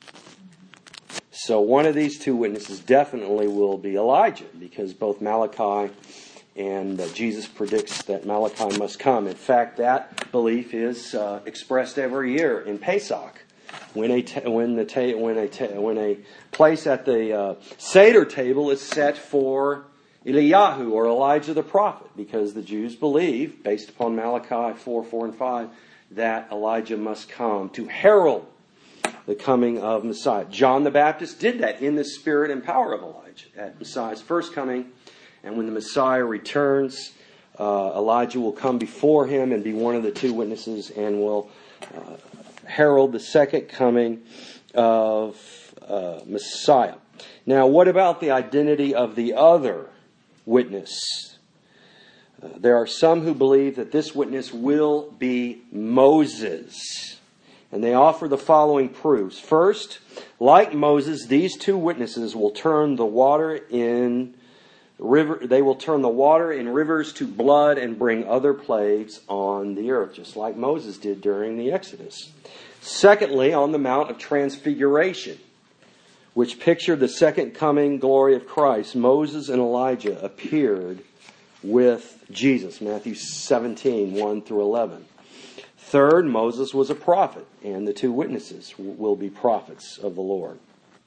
So one of these two witnesses definitely will be Elijah, because both Malachi and uh, Jesus predicts that Malachi must come. In fact, that belief is uh, expressed every year in Pesach, when a ta- when the ta- when a ta- when a place at the uh, Seder table is set for Eliyahu or Elijah the prophet, because the Jews believe, based upon Malachi four, four and five, that Elijah must come to herald the coming of Messiah. John the Baptist did that in the spirit and power of Elijah at Messiah's first coming. And when the Messiah returns, uh, Elijah will come before him and be one of the two witnesses and will uh, herald the second coming of uh, Messiah. Now, what about the identity of the other witness? Uh, there are some who believe that this witness will be Moses. And they offer the following proofs. First, like Moses, these two witnesses will turn the water in river. They will turn the water in rivers to blood and bring other plagues on the earth, just like Moses did during the Exodus. Secondly, on the Mount of Transfiguration, which pictured the second coming glory of Christ, Moses and Elijah appeared with Jesus. Matthew seventeen, one through eleven. Third, Moses was a prophet, and the two witnesses will be prophets of the Lord.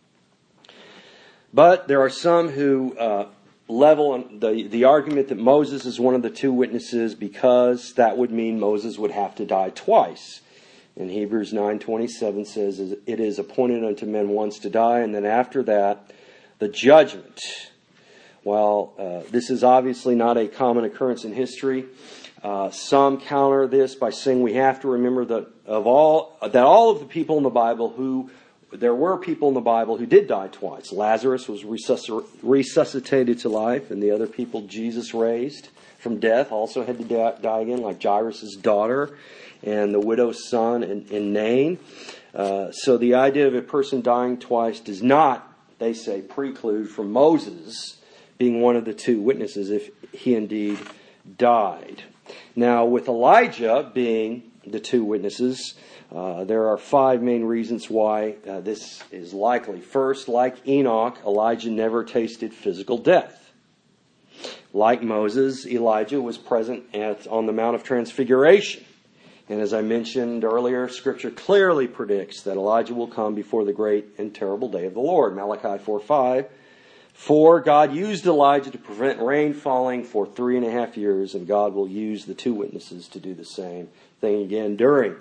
But there are some who uh, level on the, the argument that Moses is one of the two witnesses, because that would mean Moses would have to die twice. In Hebrews nine twenty-seven says, it is appointed unto men once to die, and then after that, the judgment. While uh, this is obviously not a common occurrence in history, Uh, some counter this by saying we have to remember that of all that all of the people in the Bible who there were people in the Bible who did die twice. Lazarus was resusc- resuscitated to life, and the other people Jesus raised from death also had to die again, like Jairus' daughter and the widow's son in, in Nain. Uh, so the idea of a person dying twice does not, they say, preclude from Moses being one of the two witnesses if he indeed died. Now, with Elijah being the two witnesses, uh, there are five main reasons why uh, this is likely. First, like Enoch, Elijah never tasted physical death. Like Moses, Elijah was present at, on the Mount of Transfiguration. And as I mentioned earlier, Scripture clearly predicts that Elijah will come before the great and terrible day of the Lord. Malachi four five. For God used Elijah to prevent rain falling for three and a half years, and God will use the two witnesses to do the same thing again during the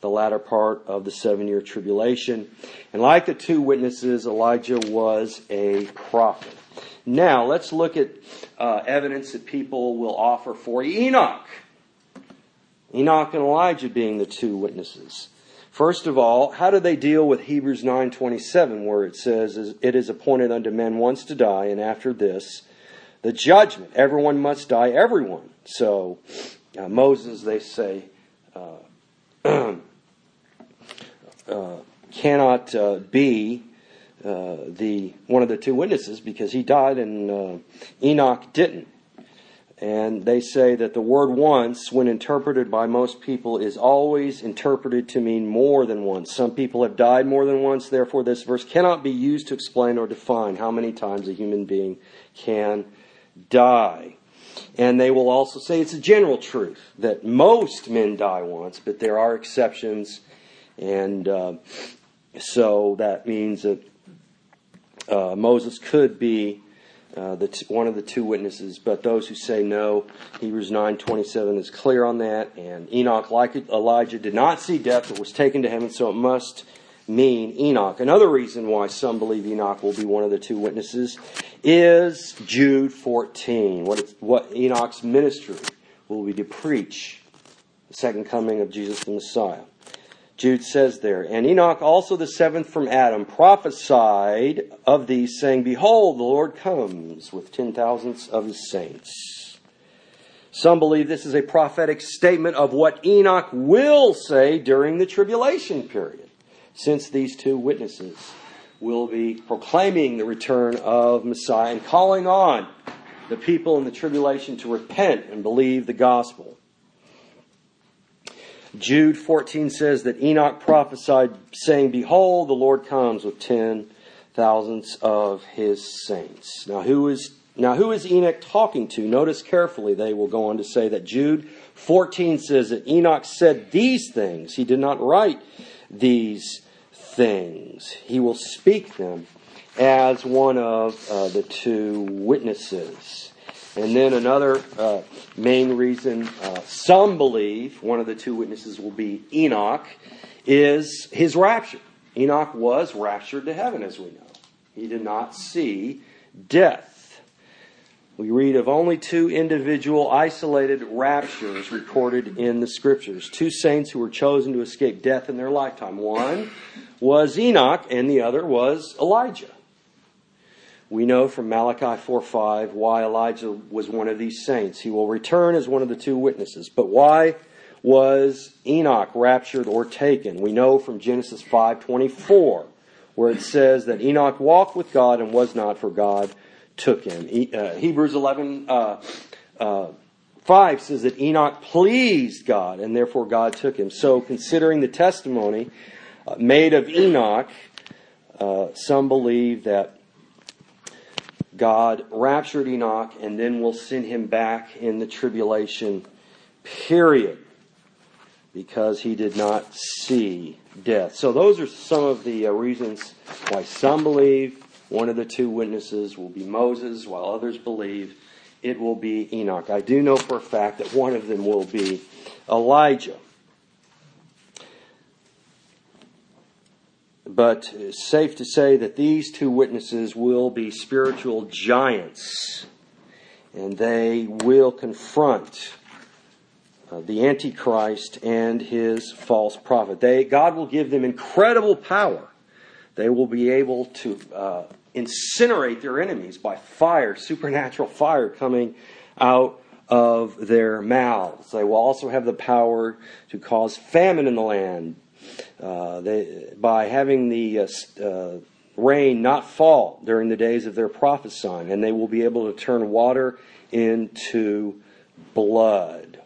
the latter part of the seven-year tribulation. And like the two witnesses, Elijah was a prophet. Now, let's look at uh, evidence that people will offer for Enoch. Enoch and Elijah being the two witnesses. First of all, how do they deal with Hebrews nine twenty-seven, where it says, "It is appointed unto men once to die, and after this, the judgment. Everyone must die, everyone." So, uh, Moses, they say, uh, uh, cannot uh, be uh, the one of the two witnesses because he died and uh, Enoch didn't. And they say that the word once, when interpreted by most people, is always interpreted to mean more than once. Some people have died more than once, therefore this verse cannot be used to explain or define how many times a human being can die. And they will also say it's a general truth that most men die once, but there are exceptions. And uh, so that means that uh, Moses could be Uh, the t- one of the two witnesses, but those who say no, Hebrews nine twenty-seven is clear on that. And Enoch, like Elijah, did not see death but was taken to heaven, so it must mean Enoch. Another reason why some believe Enoch will be one of the two witnesses is Jude fourteen. What, it's, what Enoch's ministry will be to preach the second coming of Jesus the Messiah. Jude says there, "And Enoch, also the seventh from Adam, prophesied of these, saying, Behold, the Lord comes with ten thousands of his saints." Some believe this is a prophetic statement of what Enoch will say during the tribulation period, since these two witnesses will be proclaiming the return of Messiah and calling on the people in the tribulation to repent and believe the gospel. Jude fourteen says that Enoch prophesied, saying, Behold, the Lord comes with ten thousands of his saints. Now who is now who is Enoch talking to? Notice carefully, they will go on to say that Jude fourteen says that Enoch said these things. He did not write these things. He will speak them as one of uh, the two witnesses. And then another uh, main reason uh, some believe one of the two witnesses will be Enoch is his rapture. Enoch was raptured to heaven, as we know. He did not see death. We read of only two individual isolated raptures recorded in the Scriptures. Two saints who were chosen to escape death in their lifetime. One was Enoch and the other was Elijah. We know from Malachi four five why Elijah was one of these saints. He will return as one of the two witnesses. But why was Enoch raptured or taken? We know from Genesis five twenty-four, where it says that Enoch walked with God and was not, for God took him. Uh, Hebrews eleven uh, uh, five says that Enoch pleased God and therefore God took him. So considering the testimony uh, made of Enoch, uh, some believe that God raptured Enoch and then will send him back in the tribulation period because he did not see death. So those are some of the uh, reasons why some believe one of the two witnesses will be Moses, while others believe it will be Enoch. I do know for a fact that one of them will be Elijah. But it's safe to say that these two witnesses will be spiritual giants. And they will confront uh, the Antichrist and his false prophet. They, God will give them incredible power. They will be able to uh, incinerate their enemies by fire, supernatural fire coming out of their mouths. They will also have the power to cause famine in the land. Uh, they, by having the uh, uh, rain not fall during the days of their prophesying, and they will be able to turn water into blood.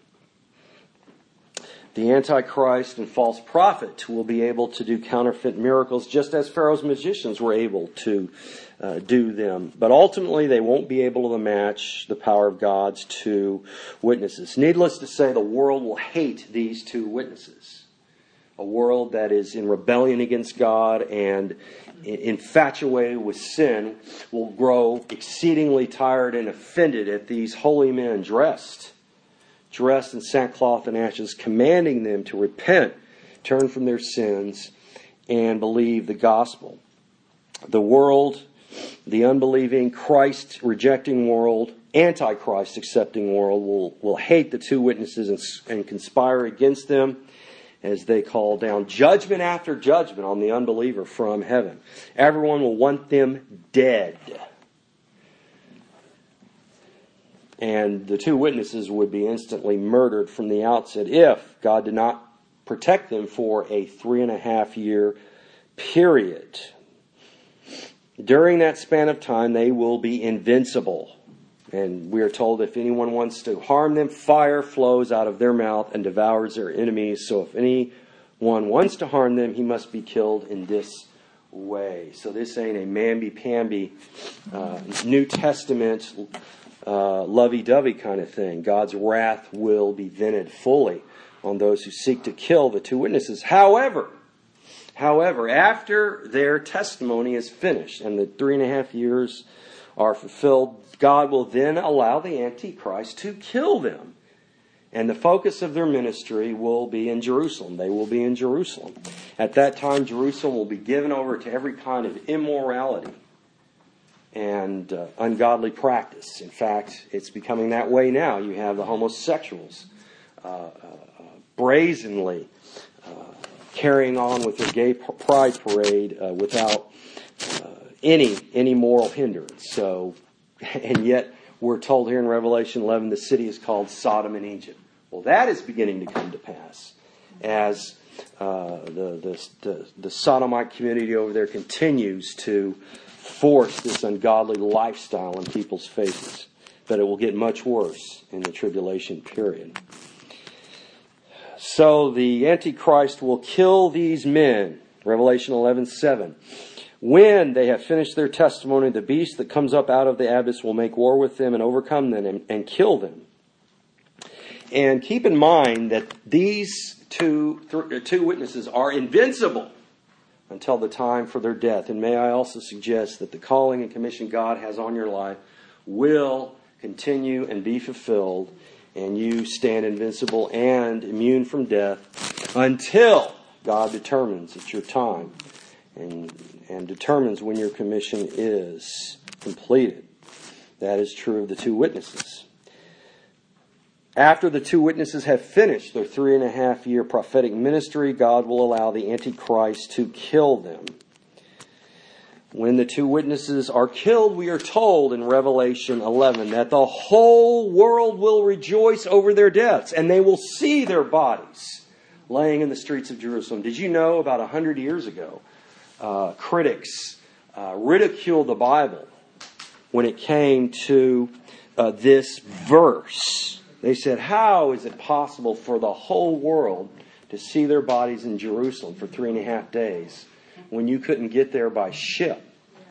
The Antichrist and false prophet will be able to do counterfeit miracles just as Pharaoh's magicians were able to uh, do them. But ultimately they won't be able to match the power of God's two witnesses. Needless to say, the world will hate these two witnesses. A world that is in rebellion against God and infatuated with sin will grow exceedingly tired and offended at these holy men dressed, dressed in sackcloth and ashes, commanding them to repent turn from their sins, and believe the gospel. The world, the unbelieving, Christ-rejecting world, Antichrist-accepting world will, will hate the two witnesses and, and conspire against them as they call down judgment after judgment on the unbeliever from heaven. Everyone will want them dead. And the two witnesses would be instantly murdered from the outset if God did not protect them for a three and a half year period. During that span of time, they will be invincible. And we are told if anyone wants to harm them, fire flows out of their mouth and devours their enemies. So if anyone wants to harm them, he must be killed in this way. So this ain't a mamby-pamby uh, New Testament uh, lovey-dovey kind of thing. God's wrath will be vented fully on those who seek to kill the two witnesses. However, however, after their testimony is finished and the three and a half years are fulfilled, God will then allow the Antichrist to kill them. And the focus of their ministry will be in Jerusalem. They will be in Jerusalem. At that time, Jerusalem will be given over to every kind of immorality and uh, ungodly practice. In fact, it's becoming that way now. You have the homosexuals uh, uh, brazenly uh, carrying on with their gay pride parade uh, without uh, any any moral hindrance. So, and yet we're told here in Revelation eleven the city is called Sodom and Egypt. Well, that is beginning to come to pass as uh, the, the the the Sodomite community over there continues to force this ungodly lifestyle in people's faces. But it will get much worse in the tribulation period. So the Antichrist will kill these men, Revelation eleven seven. When they have finished their testimony, the beast that comes up out of the abyss will make war with them and overcome them and, and kill them. And keep in mind that these two, th- two witnesses are invincible until the time for their death. And may I also suggest that the calling and commission God has on your life will continue and be fulfilled, and you stand invincible and immune from death until God determines it's your time and, and determines when your commission is completed. That is true of the two witnesses. After the two witnesses have finished their three and a half year prophetic ministry, God will allow the Antichrist to kill them. When the two witnesses are killed, we are told in Revelation eleven that the whole world will rejoice over their deaths, and they will see their bodies laying in the streets of Jerusalem. Did you know about a hundred years ago, uh, critics uh, ridiculed the Bible when it came to uh, this verse? They said, how is it possible for the whole world to see their bodies in Jerusalem for three and a half days when you couldn't get there by ship?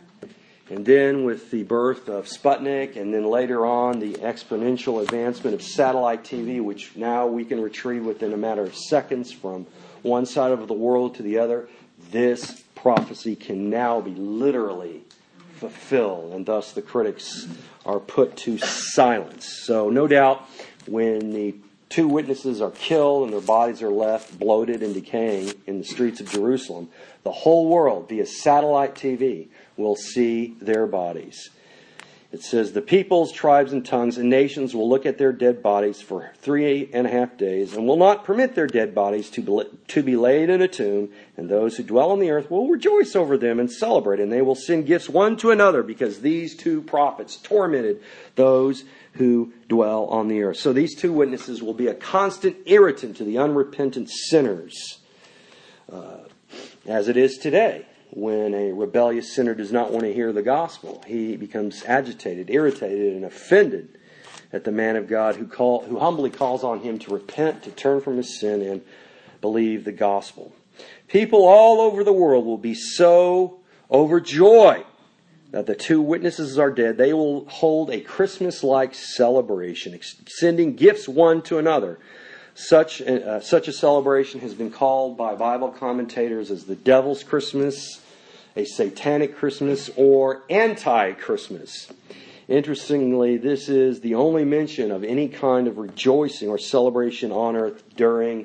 And then with the birth of Sputnik, and then later on the exponential advancement of satellite T V, which now we can retrieve within a matter of seconds from one side of the world to the other, this prophecy can now be literally fulfilled. And thus the critics are put to silence. So no doubt when the two witnesses are killed and their bodies are left bloated and decaying in the streets of Jerusalem, the whole world via satellite T V will see their bodies. It says, the peoples, tribes, and tongues and nations will look at their dead bodies for three and a half days and will not permit their dead bodies to be, to be laid in a tomb. And those who dwell on the earth will rejoice over them and celebrate. And they will send gifts one to another because these two prophets tormented those who dwell on the earth. So these two witnesses will be a constant irritant to the unrepentant sinners, uh, as it is today. When a rebellious sinner does not want to hear the gospel, he becomes agitated, irritated, and offended at the man of God who call, who humbly calls on him to repent, to turn from his sin, and believe the gospel. People all over the world will be so overjoyed that the two witnesses are dead, they will hold a Christmas-like celebration, sending gifts one to another. Such a, uh, such a celebration has been called by Bible commentators as the Devil's Christmas, a Satanic Christmas, or Anti-Christmas. Interestingly, this is the only mention of any kind of rejoicing or celebration on earth during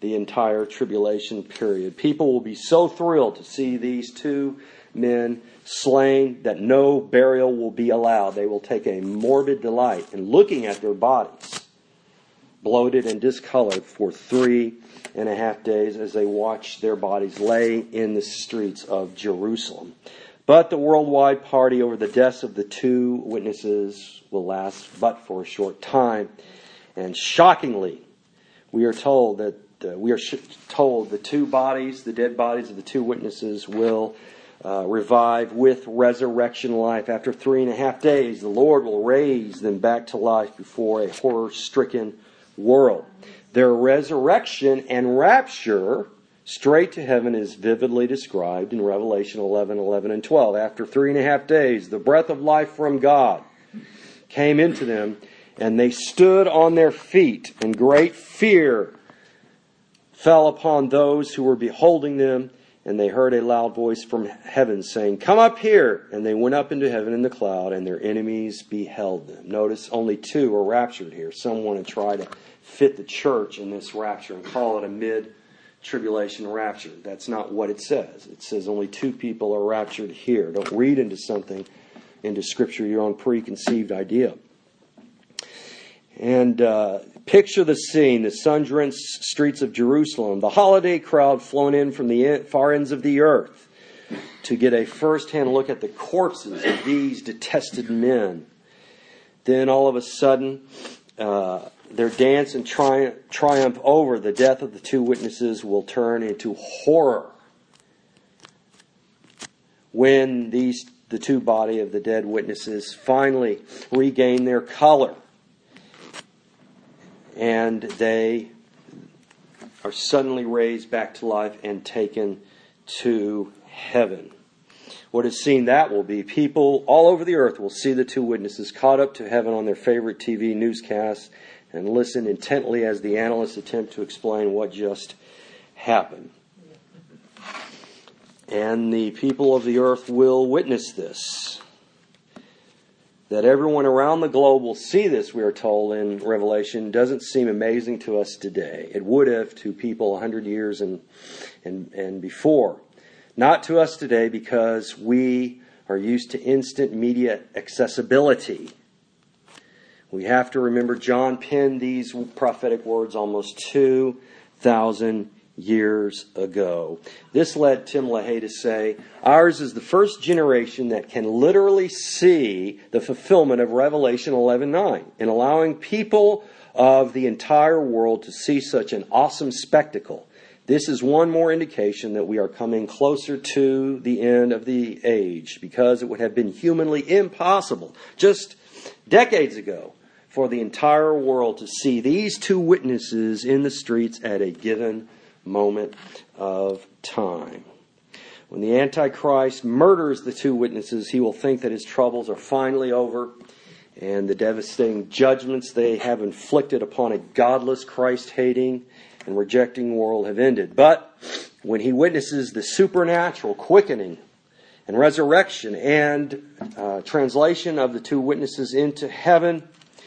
the entire tribulation period. People will be so thrilled to see these two men slain that no burial will be allowed. They will take a morbid delight in looking at their bodies, bloated and discolored for three and a half days as they watch their bodies lay in the streets of Jerusalem. But the worldwide party over the deaths of the two witnesses will last but for a short time. And shockingly, we are told that uh, we are sh- told the two bodies, the dead bodies of the two witnesses, will uh, revive with resurrection life. After three and a half days, the Lord will raise them back to life before a horror-stricken world. Their resurrection and rapture straight to heaven is vividly described in Revelation eleven, eleven, and twelve. After three and a half days, the breath of life from God came into them, and they stood on their feet, and great fear fell upon those who were beholding them, and they heard a loud voice from heaven saying, "Come up here!" And they went up into heaven in the cloud, and their enemies beheld them. Notice only two are raptured here. Some want to try to fit the church in this rapture and call it a mid-tribulation rapture. That's not what it says. It says only two people are raptured here. Don't read into something, into Scripture, your own preconceived idea. And uh, picture the scene, the sun-drenched streets of Jerusalem, the holiday crowd flowing in from the far ends of the earth to get a first-hand look at the corpses of these detested men. Then all of a sudden, uh, their dance and tri- triumph over the death of the two witnesses will turn into horror when these the two body of the dead witnesses finally regain their color. And they are suddenly raised back to life and taken to heaven. What a scene that will be. People all over the earth will see the two witnesses caught up to heaven on their favorite T V newscasts and listen intently as the analysts attempt to explain what just happened. And the people of the earth will witness this. That everyone around the globe will see this, we are told in Revelation, doesn't seem amazing to us today. It would have to people one hundred years and, and, and before. Not to us today because we are used to instant media accessibility. We have to remember John penned these prophetic words almost two thousand years ago. This led Tim LaHaye to say, ours is the first generation that can literally see the fulfillment of Revelation eleven nine, in allowing people of the entire world to see such an awesome spectacle. This is one more indication that we are coming closer to the end of the age, because it would have been humanly impossible just decades ago for the entire world to see these two witnesses in the streets at a given moment of time. When the Antichrist murders the two witnesses, he will think that his troubles are finally over and the devastating judgments they have inflicted upon a godless, Christ-hating, and rejecting world have ended. But when he witnesses the supernatural quickening and resurrection and uh, translation of the two witnesses into heaven,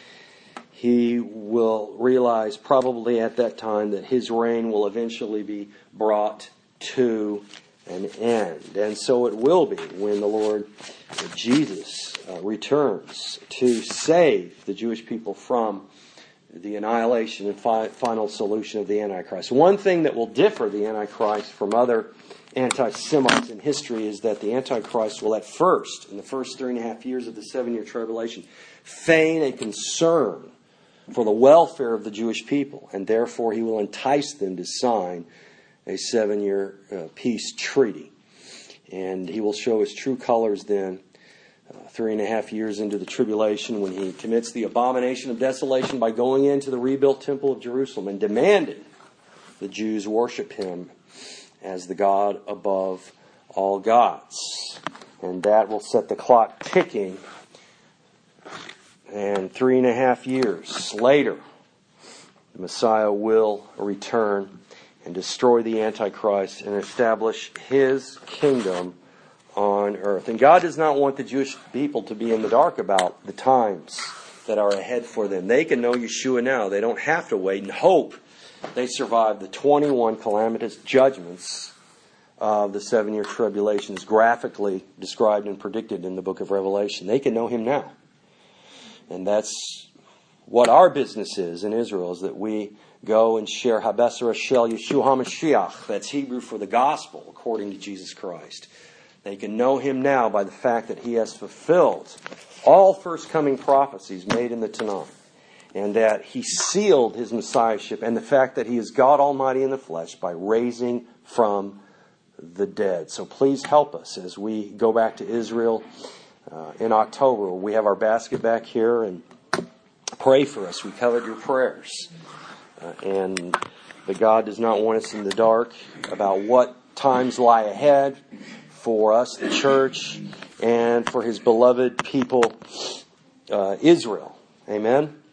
he will realize probably at that time that his reign will eventually be brought to an end. And so it will be when the Lord Jesus uh, returns to save the Jewish people from the annihilation and fi- final solution of the Antichrist. One thing that will differ the Antichrist from other anti-Semites in history is that the Antichrist will at first, in the first three and a half years of the seven-year tribulation, feign a concern for the welfare of the Jewish people, and therefore he will entice them to sign a seven-year uh, peace treaty. And he will show his true colors then, uh, three and a half years into the tribulation, when he commits the abomination of desolation by going into the rebuilt temple of Jerusalem and demanding the Jews worship him as the God above all gods. And that will set the clock ticking. And three and a half years later, the Messiah will return and destroy the Antichrist and establish his kingdom on earth. And God does not want the Jewish people to be in the dark about the times that are ahead for them. They can know Yeshua now. They don't have to wait and hope They survived the twenty-one calamitous judgments of the seven-year tribulation as graphically described and predicted in the book of Revelation. They can know Him now. And that's what our business is in Israel, is that we go and share Habeser Shel Yeshua HaMashiach. That's Hebrew for the gospel, according to Jesus Christ. They can know Him now by the fact that He has fulfilled all first coming prophecies made in the Tanakh, and that He sealed His Messiahship, and the fact that He is God Almighty in the flesh by raising from the dead. So please help us as we go back to Israel uh, in October. We have our basket back here, and pray for us. We covet your prayers. Uh, and but God does not want us in the dark about what times lie ahead for us, the church, and for His beloved people, uh, Israel. Amen.